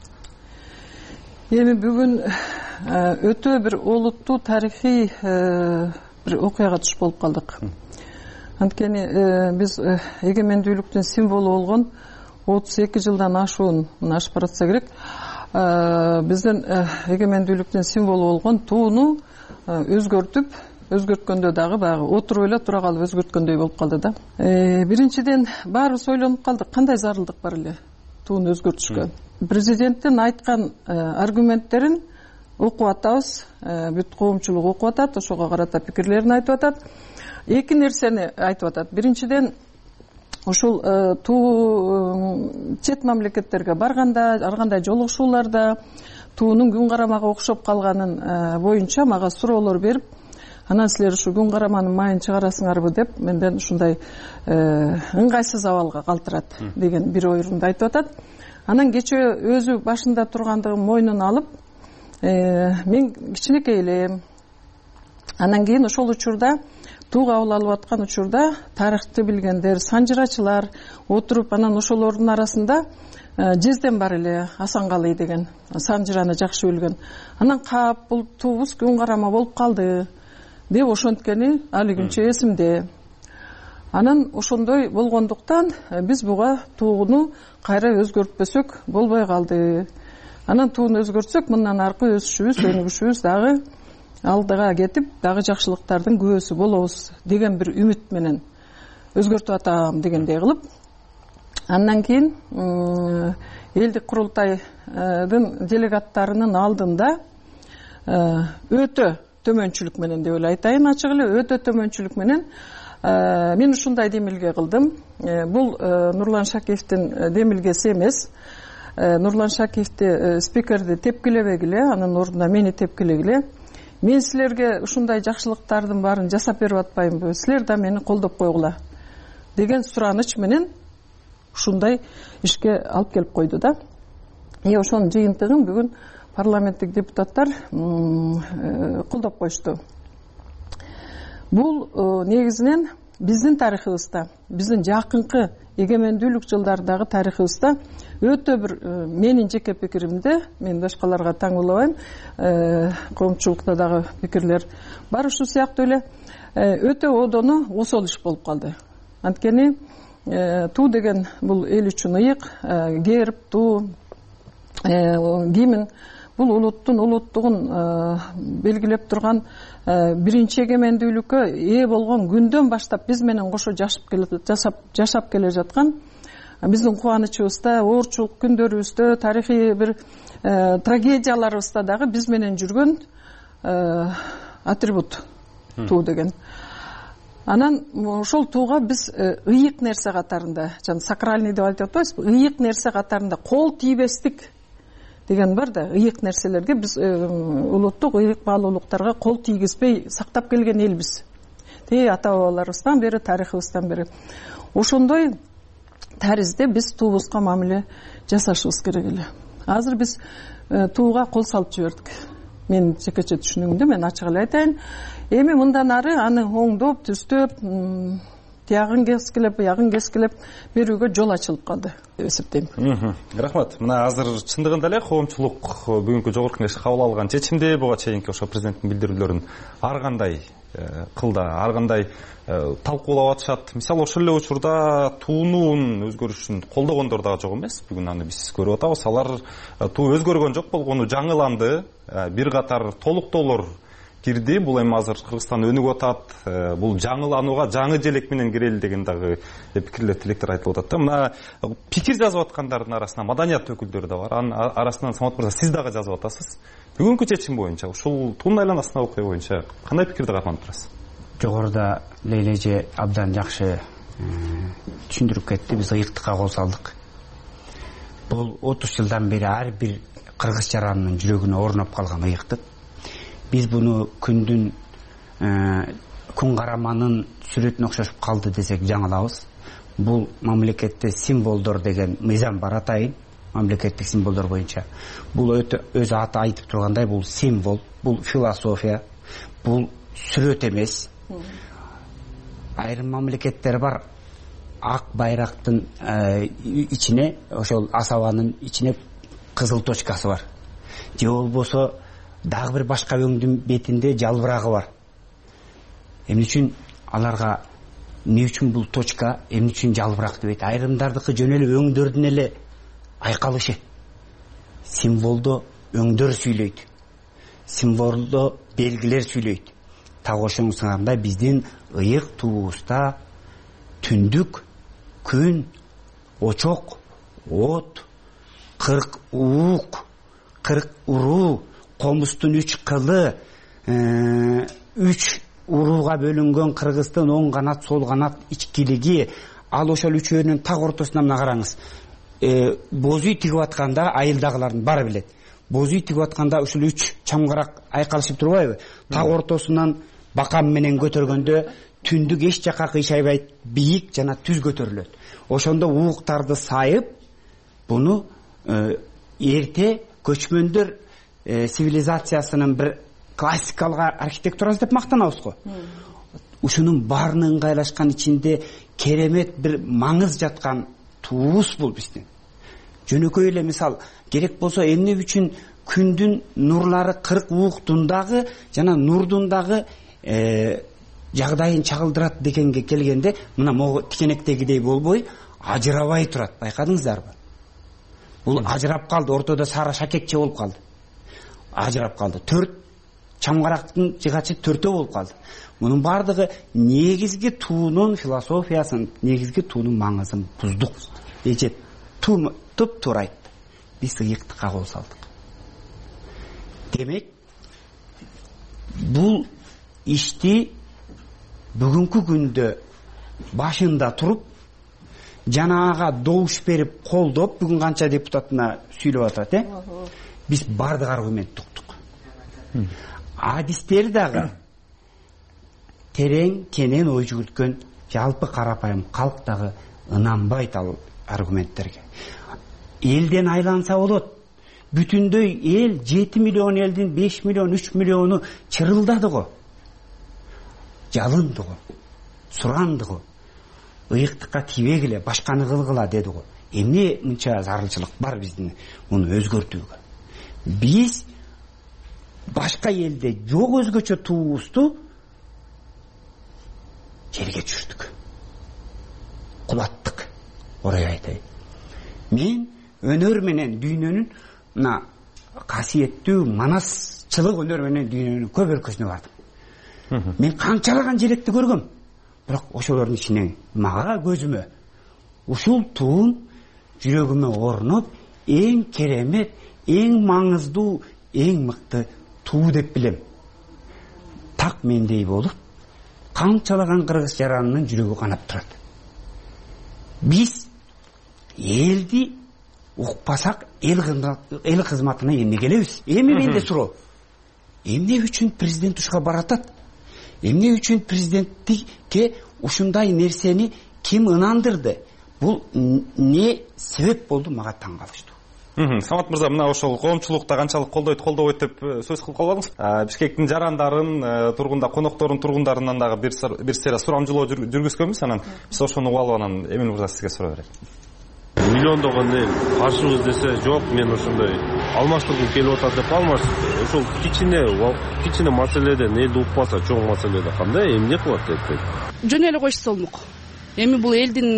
Эми бүгүн өтө бир олуттуу тарыхый бир окуяга туш болуп калдык. Анткени биз эгемендүүлүктүн символу болгон 32 жылдан ашуун, ашып баратса керек, биздин эгемендүүлүктүн символу болгон тууну өзгөрткөндө дагы баягы отуруп эле тура калып өзгөрткөндөй болуп калды да. Биринчиден баарыбыз ойлонуп калдык, кандай зарылдык бар эле тууну өзгөртүшкө. Президенттин айткан аргументтерин окуп атабыз, бүт коомчулук окуп атат, ошого карата пикирлерин айтып атат. Эки нерсени айтып атат. Биринчиден, ушул туу чет мамлекеттерге барганда, ар кандай жолугушууларда туунун күн карамага окшоп калганын боюнча мага суроолор берип, анан силер ушу күн караманын майын чыгарасыңарбы деп менден ушундай ыңгайсыз абалга калтырат деген бир оюрунду айтып атат. Анан кечээ өзү башында тургандыгын мойнуна алып, мен кичинекей элем. Анан кийин ошол учурда туу кабыл алып аткан учурда тарыхты билгендер, санжырачылар отуруп, анан ошолордун арасында Жезден бар эле Асанкалый деген санжыраны жакшы билген. Анан кап бул туубуз күн карама болуп калды деп ошонткени али күнчө эсимде. Анан ошондой болгондуктан биз буга тууну кайра өзгөртпөсөк болбой калды. Анан тууну өзгөртсөк, мындан аркы өсүшүбүз, өнүгүшүбүз дагы алдыга кетип, дагы жакшылыктардын күбөсү болобуз деген бир үмүт менен өзгөртүп атам дегендей кылып. Андан кийин элдик курултайдын делегаттарынын алдында өтө төмөнчүлүк менен деп эле айтайын, ачык эле өтө төмөнчүлүк менен мен ушундай демилге кылдым. Бул Нурлан Шакиевдин демилгеси эмес. Нурлан Шакиевди спикерди тепкилебегиле, анын ордуна мени тепкилегиле. Мен силерге ушундай жакшылыктардын баарын жасап берип атпаймынбы? Силер да мени колдоп койгула деген сураныч менен ушундай ишке алып келип койду да. Ошонун жыйынтыгын бүгүн парламенттик депутаттар колдоп коюшту. Бул негизинен биздин тарыхыбызда, биздин жакынкы эгемендүүлүк жылдардагы тарыхыбызда өтө бир менин жеке пикиримде, мен башкаларга таңуулабайм, коомчулукта дагы пикирлер бар ушул сыяктуу эле, өтө одону осол иш болуп калды. Анткени туу деген бул эл үчүн ыйык, герб, туу, гимн бул улуттун улуттугун белгилеп турган биринчи эгемендүүлүккө ээ болгон күндөн баштап биз менен кошо жашап келе жаткан биздин кубанычыбызда, оорчулук күндөрүбүздө, тарыхый бир трагедияларыбызда дагы биз менен жүргөн атрибут туу деген. Анан ошол тууга биз ыйык нерсе катарында, жана сакральный деп айтып атпайбызбы, ыйык нерсе катарында кол тийбестик деген бар да, ыйык нерселерге биз улуттук ыйык баалуулуктарга кол тийгизбей сактап келген элбиз. ата бабаларыбыздан бери, тарыхыбыздан бери. Ошондой таризде биз туубузга мамиле жасашыбыз керек эле. Азыр биз тууга кол салып жибердик. Мен жекече түшүнүгүмдү мен ачык эле айтайын. Эми мындан ары аны оңдоп, түздөп, тиягын кескилеп, буягын кескилеп берүүгө жол ачылып калды деп эсептейм.
Рахмат. Мына азыр чындыгында эле коомчулук бүгүнкү жогорку кеңеш кабыл алган чечимде буга чейинки ошо президенттин билдирүүлөрүн ар кандай кылда, ар кандай талкуулап атышат. Мисалы ошол эле учурда туунун өзгөрүшүн колдогондор дагы жок эмес. Бүгүн аны биз көрүп атабыз. Алар туу өзгөргөн жок болгону жаңыланды. Бир катар толуктоолор кирди. Бул эми азыр Кыргызстан өнүгүп атат. Бул жаңыланууга жаңы желек менен кирели деген дагы пикирлер, тилектер айтылып атат да. Мына пикир жазып аткандардын арасында маданият өкүлдөрү да бар. Анын арасынан Самат мырза сиз дагы жазып атасыз. Бүгүнкү чечим боюнча, ушул туунун айланасындагы окуя боюнча кандай пикирди каттанып турасыз?
Жогоруда Лейлеже абдан жакшы түшүндүрүп кетти. Биз ыйыктыкка кол салдык. Бул 30 жылдан бери ар бир кыргыз жаранынын жүрөгүнө орноп калган ыйыктык. Биз буну күндүн күн караманын сүрөтүнө окшошуп калды десек жаңылабыз. Бул мамлекетте символдор деген мыйзам бар атайын. Мамлекеттик символдор боюнча. Бул өтө өз аты айтып тургандай, бул символ, бул философия, бул сүрөт эмес. Айрым мамлекеттер бар, ак байрактын ичине, ошол асабанын ичине кызыл точкасы бар. Же болбосо дагы бир башка өңдүн бетинде жалбырагы бар. Эмне үчүн аларга, эмне үчүн бул точка, эмне үчүн жалбырак деп айтат? Айрымдардыкы жөн эле өңдөрдүн эле айкалышы. Символдо өңдөр сүйлөйт. Символдо белгилер сүйлөйт. Так ошонун сыңарында биздин ыйык туубузда түндүк, күн, очок, от, 40 уук, 40 уруу, комустун 3 кылы, 3 урууга бөлүнгөн Кыргыздын оң канат, сол канат ичкилиги, ал ошол үчөөнүн так ортосуна мына караңыз. Боз үй тигип атканда айылдагылардын баары билет. Боз үй тигип атканда ушул 3 чамгарак айкалышып турбайбы? Так ортосунан бакам менен көтөргөндө түндүк эч жакка кыйшайбайт, бийик жана түз көтөрүлөт. Ошондо ууктарды сайып, буну эрте көчмөндөр цивилизациясынын бир классикалык архитектурасы деп мактанабыз го. Ушунун баарынын ыңгайлашкан ичинде керемет бир маңыз жаткан туубуз бул биздин. Жөнөкөй эле мисал керек болсо эмне үчүн күндүн нурлары 40 ууктун дагы жана нурдун дагы жагдайын чагылдырат дегенге келгенде, мына могу тикенектегидей болбой ажырабай турат. Байкадыңыздарбы? Бул ажырап калды, ортодо сары шакекче болуп калды. Ажырап калды. 4 чамгарактын жыгачы 4төө болуп калды. Мунун бардыгы негизги туунун философиясын, негизги туунун маңызын буздук. Эже туп-туура айтты. Биз ыйыктыкка кол салдык. Демек, бул ишти бүгүнкү күндө башында туруп, жанаага добуш берип колдоп, бүгүн канча депутатына сүйлөп атат, биз бардык аргументти уктук. Адистер дагы терең, кенен ой жүгүрткөн жалпы карапайым калк дагы ынанбайт ал аргументтерге. Элден айланса болот. Бүтүндөй эл 7 миллион элдин 5 миллион, 3 миллиону чырылдады го. Жалынды го. Суранды го. Ыйыктыкка тибегиле, башканы кылгыла деди го. Эмне мынча зарылчылык бар биздин муну өзгөртүүгө? Биз башка элде жок өзгөчө туубузду жерге түшүрдүк. Кулаттык. Орой айтайын. Мен өнөр менен дүйнөнүн мына касиеттүү манасчылык өнөр менен дүйнөнүн көп өлкөсүнө бардым. Мен канчалаган жеректи көргөм. Бирок ошолордун ичинен мага көзүмө ушул туун жүрөгүмө орноп, эң керемет, эң маңыздуу, эң мыкты туу деп билем. Так мендей болуп, канчалаган кыргыз жаранынын жүрөгү канап турат. Биз элди укпасак, эл кызматына эмне келебиз? Эми менде суроо. Эмне үчүн президент ушуга баратат? эмне үчүн президенттикке ушундай нерсени ким ынандырды, бул не себеп болду, мага таң калыштуу.
Самат мырза, мына ошол коомчулукта канчалык колдойт деп сөз кылып калбадыңыз. Бишкектин жарандарын, тургунда коноктордун тургундарынан дагы бир сыйра сурамжылоо жүргүзгөнбүз. Анан биз ошону угуп алып, анан Эмил мырза сизге суроо берет.
Миллиондогон эл каршыбыз десе, жок, мен ошондой алмаштыргым келип атат деп алмаштырды. Ошол кичине маселеден элди укпаса, чоң маселеде кандай эмне кылат эртең?
Жөн эле койсо болмок. Эми бул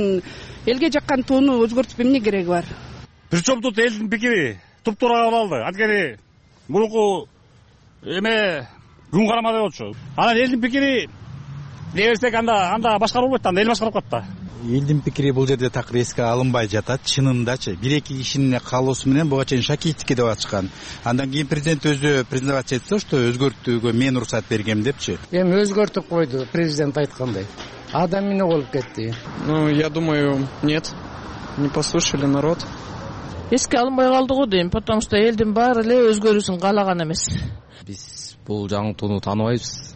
элге жаккан тууну өзгөртүп эмне кереги бар?
Причем тут элдин пикири туптуура кабыл алды. Анткени мурунку эме күн карама деп болчу. Анан элдин пикири дей берсек, анда башкарып болбойт, анда эл башкарып калат да.
Элдин пикири бул жерде такыр эске алынбай жатат. Чынындачы бир эки кишинин каалоосу менен буга чейин шакиевтикке деп ачкан. Андан кийин президент өзү признавать этсе, что өзгөртүүгө мен уруксат бергем депчи.
Эми өзгөртүп койду, президент айткандай. Адам эмне болуп кетти?
Я думаю, нет. Не послушали народ.
Эске алынбай калды го дейм, потому что элдин баары эле өзгөрүүсүн каалаган эмес.
Биз бул жаңылтууну тааныбайбыз.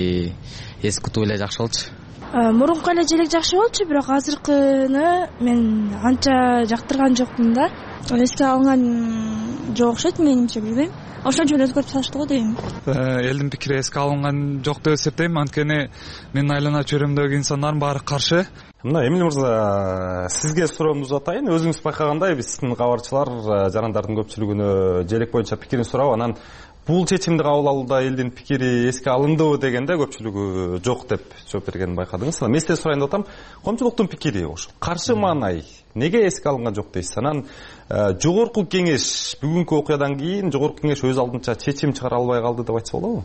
Эски туу эле жакшы болчу.
Мурунку эле желек жакшы болчу, бирок азыркыны мен анча жактырган жокмун да. Эске алынган жок окшойт, менимче, билбейм. Ошон үчүн өзгөртүп салыштыгы дейм.
Элдин пикири эске алынган жок деп эсептейм, анткени менин айлана чөйрөмдөгү инсандардын баары каршы.
Мына Эмил мырза, сизге суроомду атайын. Өзүңүз байкагандай, биздин кабарчылар жарандардын көпчүлүгүнө желек боюнча пикирин сурап, анан бул чечимди кабыл алууда элдин пикири эске алындыбы дегенде көпчүлүгү жок деп жооп бергенин байкадыңыз. Мен сизден сурайын деп атам, коомчулуктун пикири ошо каршы маанай неге эске алынган жок дейсиз? Анан жогорку кеңеш бүгүнкү окуядан кийин жогорку кеңеш өз алдынча чечим чыгара албай калды деп айтса болобу?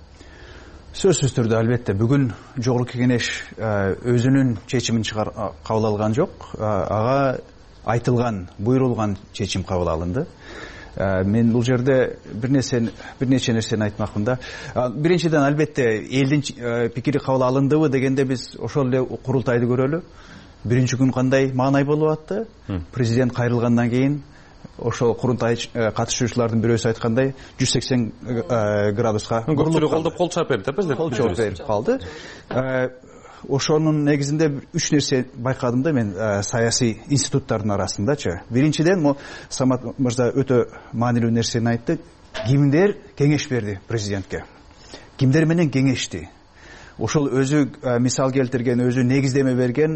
Сөзсүз түрдө албетте бүгүн жогорку кеңеш өзүнүн чечимин кабыл алган жок. Ага айтылган, буйрулган чечим кабыл алынды. Мен бул жерде бир нече нерсени айтмакмын да. Биринчиден албетте элдин пикири кабыл алындыбы дегенде биз ошол эле курултайды көрөлү. Биринчи күн кандай маанай болуп атты? Президент кайрылгандан кийин ошол курултай катышуучулардын бирөөсү айткандай 180 градуска
көпчүлүк колдоп кол чаап берди, президент
кол чаап берип калды. Ошонун негизинде 3 нерсе байкадым да мен саясий институттардын арасындачы. Биринчиден, Самат мырза өтө маанилүү нерсени айтты. Кимдер кеңеш берди президентке? Кимдер менен кеңешти? Ошол өзү мисал келтирген, өзү негиздеме берген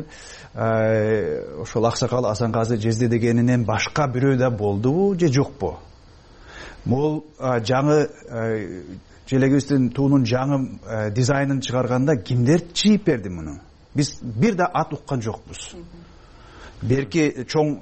ошол Аксакал Асанказы Жезде дегенинен башка бирөө да болдубу же жокпу? Могул жаңы желегибиздин туунун жаңы дизайнын чыгарганда кимдер чийип берди муну? Биз бир да ат уккан жокпуз. Берки чоң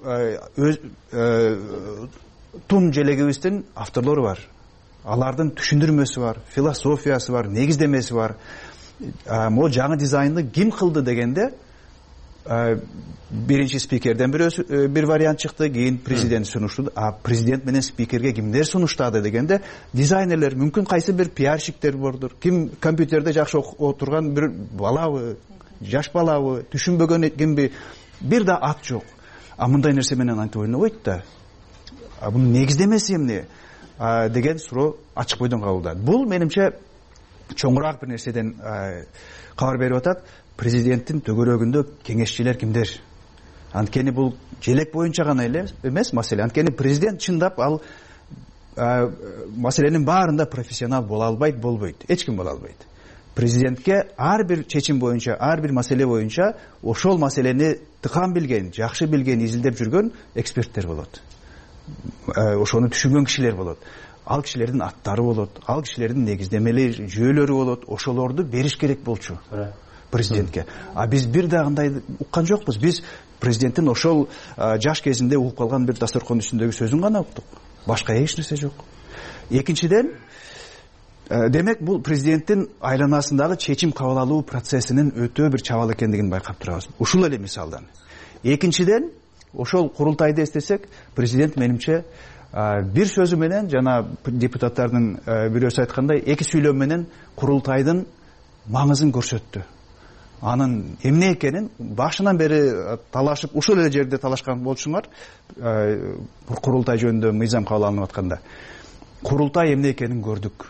тун желегибиздин авторлору бар. Алардын түшүндүрмөсү бар, философиясы бар, негиздемеси бар. Могул жаңы дизайнды ким кылды дегенде биринчи спикерден бир вариант чыкты, кийин президент сунуштады. Президент менен спикерге кимдер сунуштады дегенде дизайнерлер, мүмкүн кайсы бир пиарщиктер бордур. Ким компьютерде жакшы отурган бир балабы, жаш балабы, түшүнбөгөн кимби, бир да ат жок. Мындай нерсе менен антип ойнобойт да. Бунун негиздемеси эмне деген суроо ачык бойдон кабылдады. Бул менимче чоңураак бир нерседен кабар берип атат. Президенттин төгөрөгүндө кеңешчилер кимдер? Анткени бул желек боюнча гана эле эмес маселе. Анткени президент чындап ал маселенин баарында профессионал боло албайт, болбойт. Эч ким боло албайт. Президентке ар бир чечим боюнча, ар бир маселе боюнча ошол маселени тыкан билген, жакшы билген, изилдеп жүргөн эксперттер болот. Ошону түшүнгөн кишилер болот. Ал кишилердин аттары болот, ал кишилердин негиздемелери, жүйөлөрү болот. Ошолорду бериш керек болчу президентке. Биз бир да андай уккан жокпуз. Биз президенттин ошол жаш кезинде угуп калган бир дасторкон үстүндөгү сөзүн гана уктук. Башка эч нерсе жок. Экинчиден, демек бул президенттин айланасындагы чечим кабыл алуу процессинин өтө бир чабал экендигин байкап турабыз. Ушул эле мисалдан. Экинчиден, ошол курултайды эстесек, президент менимче бир сөзү менен, жана депутаттардын бирөөсү айткандай, эки сүйлөө менен курултайдын маңызын көрсөттү. Анын эмне экенин башынан бери талашып, ушул эле жерде талашкан болчуңар, курултай жөнүндө мыйзам кабыл алынып атканда. Курултай эмне экенин көрдүк.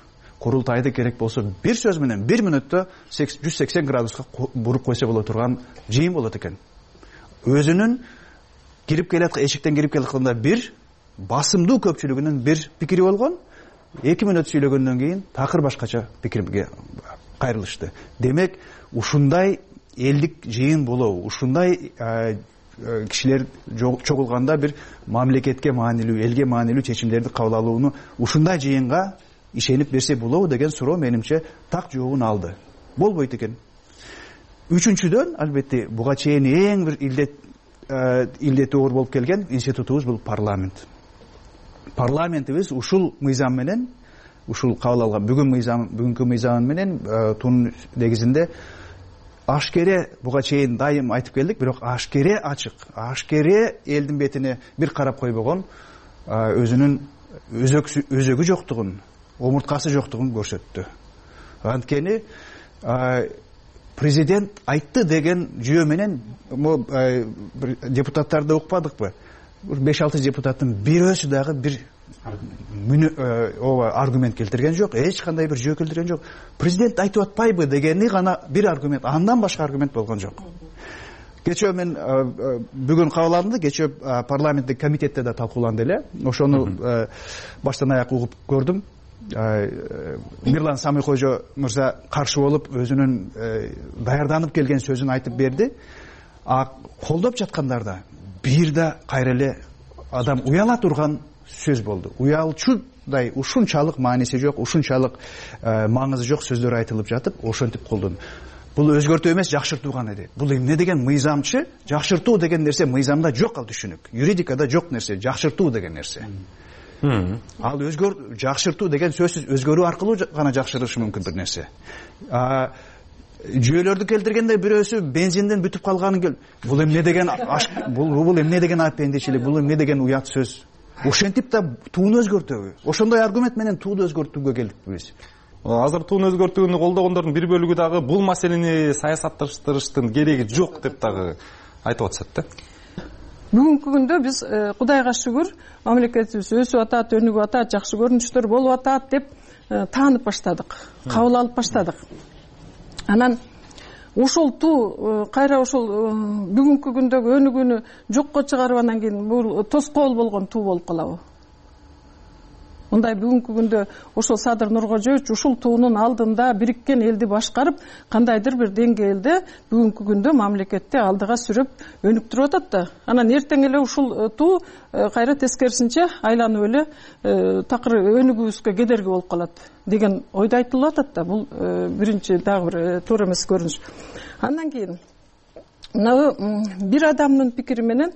курултайды керек болсо бир сөз менен 1 мүнөттө 180 градуска буруп койсо боло турган жыйын болот экен. Өзүнүн эшиктен кирип келатканда бир басымдуу көпчүлүгүнүн бир пикири болгон. 2 мүнөт сүйлөгөндөн кийин такыр башкача пикирге кайрылышты. Демек, ушундай элдик жыйын болобу, ушундай кишилер чогулганда бир мамлекетке маанилүү, элге маанилүү чечимдерди кабыл алууну ушундай жыйынга ишенип берсе болобу деген суроо менимче так жообун алды. Болбойт экен. Үчүнчүдөн, албетте, буга чейин эң бир илдети оор болуп келген институтубуз бул парламент. Парламентибиз ушул мыйзам менен, ушул кабыл алган бүгүнкү мыйзам менен тунун негизинде ашкере, буга чейин дайым айтып келдик, бирок ашкере ачык, ашкере элдин бетине бир карап койбогон, өзүнүн өзөгү жоктугун, омурткасы жоктугун көрсөттү. Анткени президент айтты деген жүйө менен депутаттарды укпадыкпы? 5-6 депутаттын бирөөсү дагы бир аргумент келтирген жок, эч кандай бир жөө келтирген жок. Президент айтып атпайбы дегени гана бир аргумент, андан башка аргумент болгон жок. Кечээ мен бүгүн кабыл алынды, кечээ парламенттик комитетте да талкууланды эле. Ошону баштан аяк угуп көрдүм. Мирлан Самыйкожо мырза каршы болуп, өзүнүн даярданып келген сөзүн айтып берди. Колдоп жаткандарда бир да кайра эле адам уяла турган сөз болду. Уялчудай ушунчалык мааниси жок, ушунчалык маңызы жок сөздөр айтылып жатып, ошентип колдону. Бул өзгөртүү эмес, жакшыртуу гана эди. Бул эмне деген мыйзамчы? Жакшыртуу деген нерсе мыйзамда жок, ал түшүнүк. Юридикада жок нерсе, жакшыртуу деген нерсе. Ал жакшыртуу деген сөзсүз өзгөрүү аркылуу гана жакшырышы мүмкүн бир нерсе. Жүйөлөрдү келтиргенде бирөөсү бензинден бүтүп калганын бул эмне деген бул эмне деген апендичилик, бул эмне деген уят сөз. Ошентип да тууну өзгөртөбү? Ошондой аргумент менен тууну өзгөртүүгө келдик биз.
Азыр тууну өзгөртүүнү колдогондордун бир бөлүгү дагы бул маселени саясатташтырыштын кереги жок деп дагы айтып атышат да.
Бүгүнкү күндө биз Кудайга шүгүр, мамлекетибиз өсүп атат, өнүгүп атат, жакшы көрүнүштөр болуп атат деп таанып баштадык, кабыл алып баштадык. Анан ошол туу кайра ошол бүгүнкү күндөгү өнүгүүнү жокко чыгарып анан кийин бул тоскоол болгон туу болуп калабы? Мындай бүгүнкү күндө ошол Садыр Нуркожоевич ушул туунун алдында бириккен элди башкарып, кандайдыр бир деңгээлде бүгүнкү күндө мамлекетти алдыга сүрөп өнүктүрүп атат да. Анан эртең эле ушул туу кайра тескерисинче айланып эле такыр өнүгүүбүзгө кедерги болуп калат деген ойдо айтылып атат да. Бул биринчи дагы бир туура эмес көрүнүш. Андан кийин бир адамдын пикири менен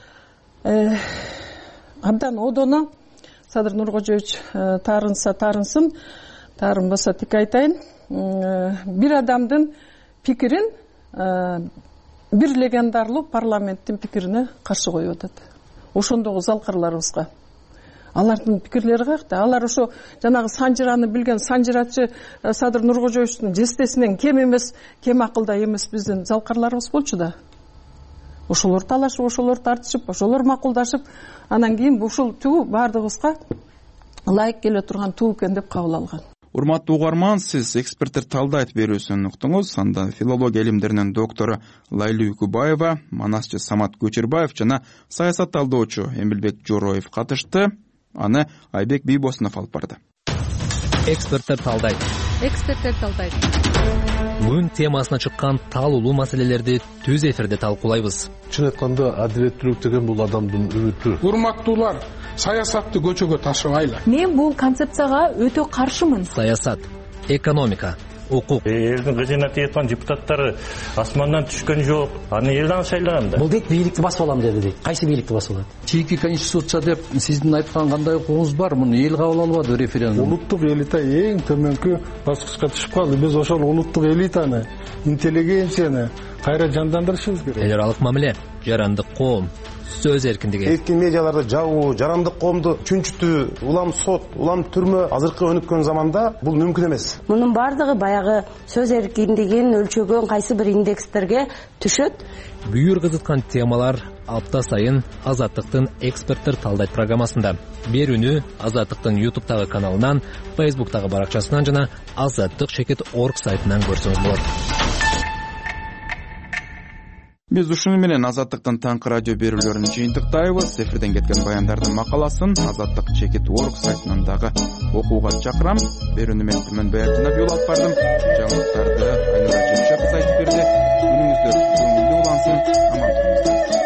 абдан одоно Садыр Нуркожоевич таарынса таарынсын, таарынбаса тик айтайын. Бир адамдын пикирин бир легендарлуу парламенттин пикирине каршы коюп атат. Ошондогу залкарларыбызга. Алардын пикирлери каякта? Алар ошо жанагы санжыраны билген санжырачы Садыр Нуркожоевичтин жестесинен кем эмес, кем акылда эмес биздин залкарларыбыз болчу да. Ошолор талашып, ошолор тартышып, ошолор макулдашып, анан кийин ушул туу баардыгыбызга ылайык келе турган туу экен деп кабыл алган.
Урматтуу угарман, сиз эксперттер талдайт берүүсүн уктуңуз. Анда филология илимдеринин доктору Лайлуу Үкүбаева, манасчы Самат Көчөрбаев жана саясат талдоочу Эмилбек Жороев катышты. Аны Айбек Бийбосунов алып барды.
Эксперттер талдайт. Эксперттер талдайт. Күн темасына чыккан таалуулуу маселелерди түз эфирде талкуулайбыз.
Чын айтканда адилеттүүлүк деген бул адамдын үмүтү. Урматтуулар, саясатты көчөгө ташыбайлы.
Мен бул концепцияга өтө каршымын.
Саясат, экономика, укук.
Элдин кызына тиеткан депутаттары асмандан түшкөн жок. Аны элден шайлаган да.
Бул дейт бийликти басып алам деди дейт. Кайсы бийликти басып алат?
Чийки конституция деп сиздин айткан кандай укугуңуз бар? Муну эл кабыл албады референдум.
Улуттук элита эң төмөнкү баскычка түшүп калды. Биз ошол улуттук элитаны, интеллигенцияны кайра жандандырышыбыз керек.
Эл аралык мамиле. жарандык коом, сөз эркиндиги.
Эркин медиаларды жабуу, жарандык коомду чүнчүтүү, улам сот, улам түрмө азыркы өнүккөн заманда бул мүмкүн эмес.
Мунун бардыгы баягы сөз эркиндигин өлчөгөн кайсы бир индекстерге түшөт.
Бүйүр кызыткан темалар апта сайын Азаттыктын эксперттер талдайт программасында. Берүүнү Азаттыктын YouTube'тагы каналынан, Facebook'тагы баракчасынан жана azattik.org сайтынан көрсөңүз болот.
Биз ушуну менен Азаттыктын таңкы радио берүүлөрүн жыйынтыктайбыз. Эфирден кеткен баяндардын макаласын azattik.org сайтынан дагы окууга чакырам. Берүүнү мен Түмөн Баяржанабек алып бардым. Жаңылыктарды Айнура Жемшек айтып берди. Күнүңүздөр көңүлдүү улансын. Аман болуңуздар.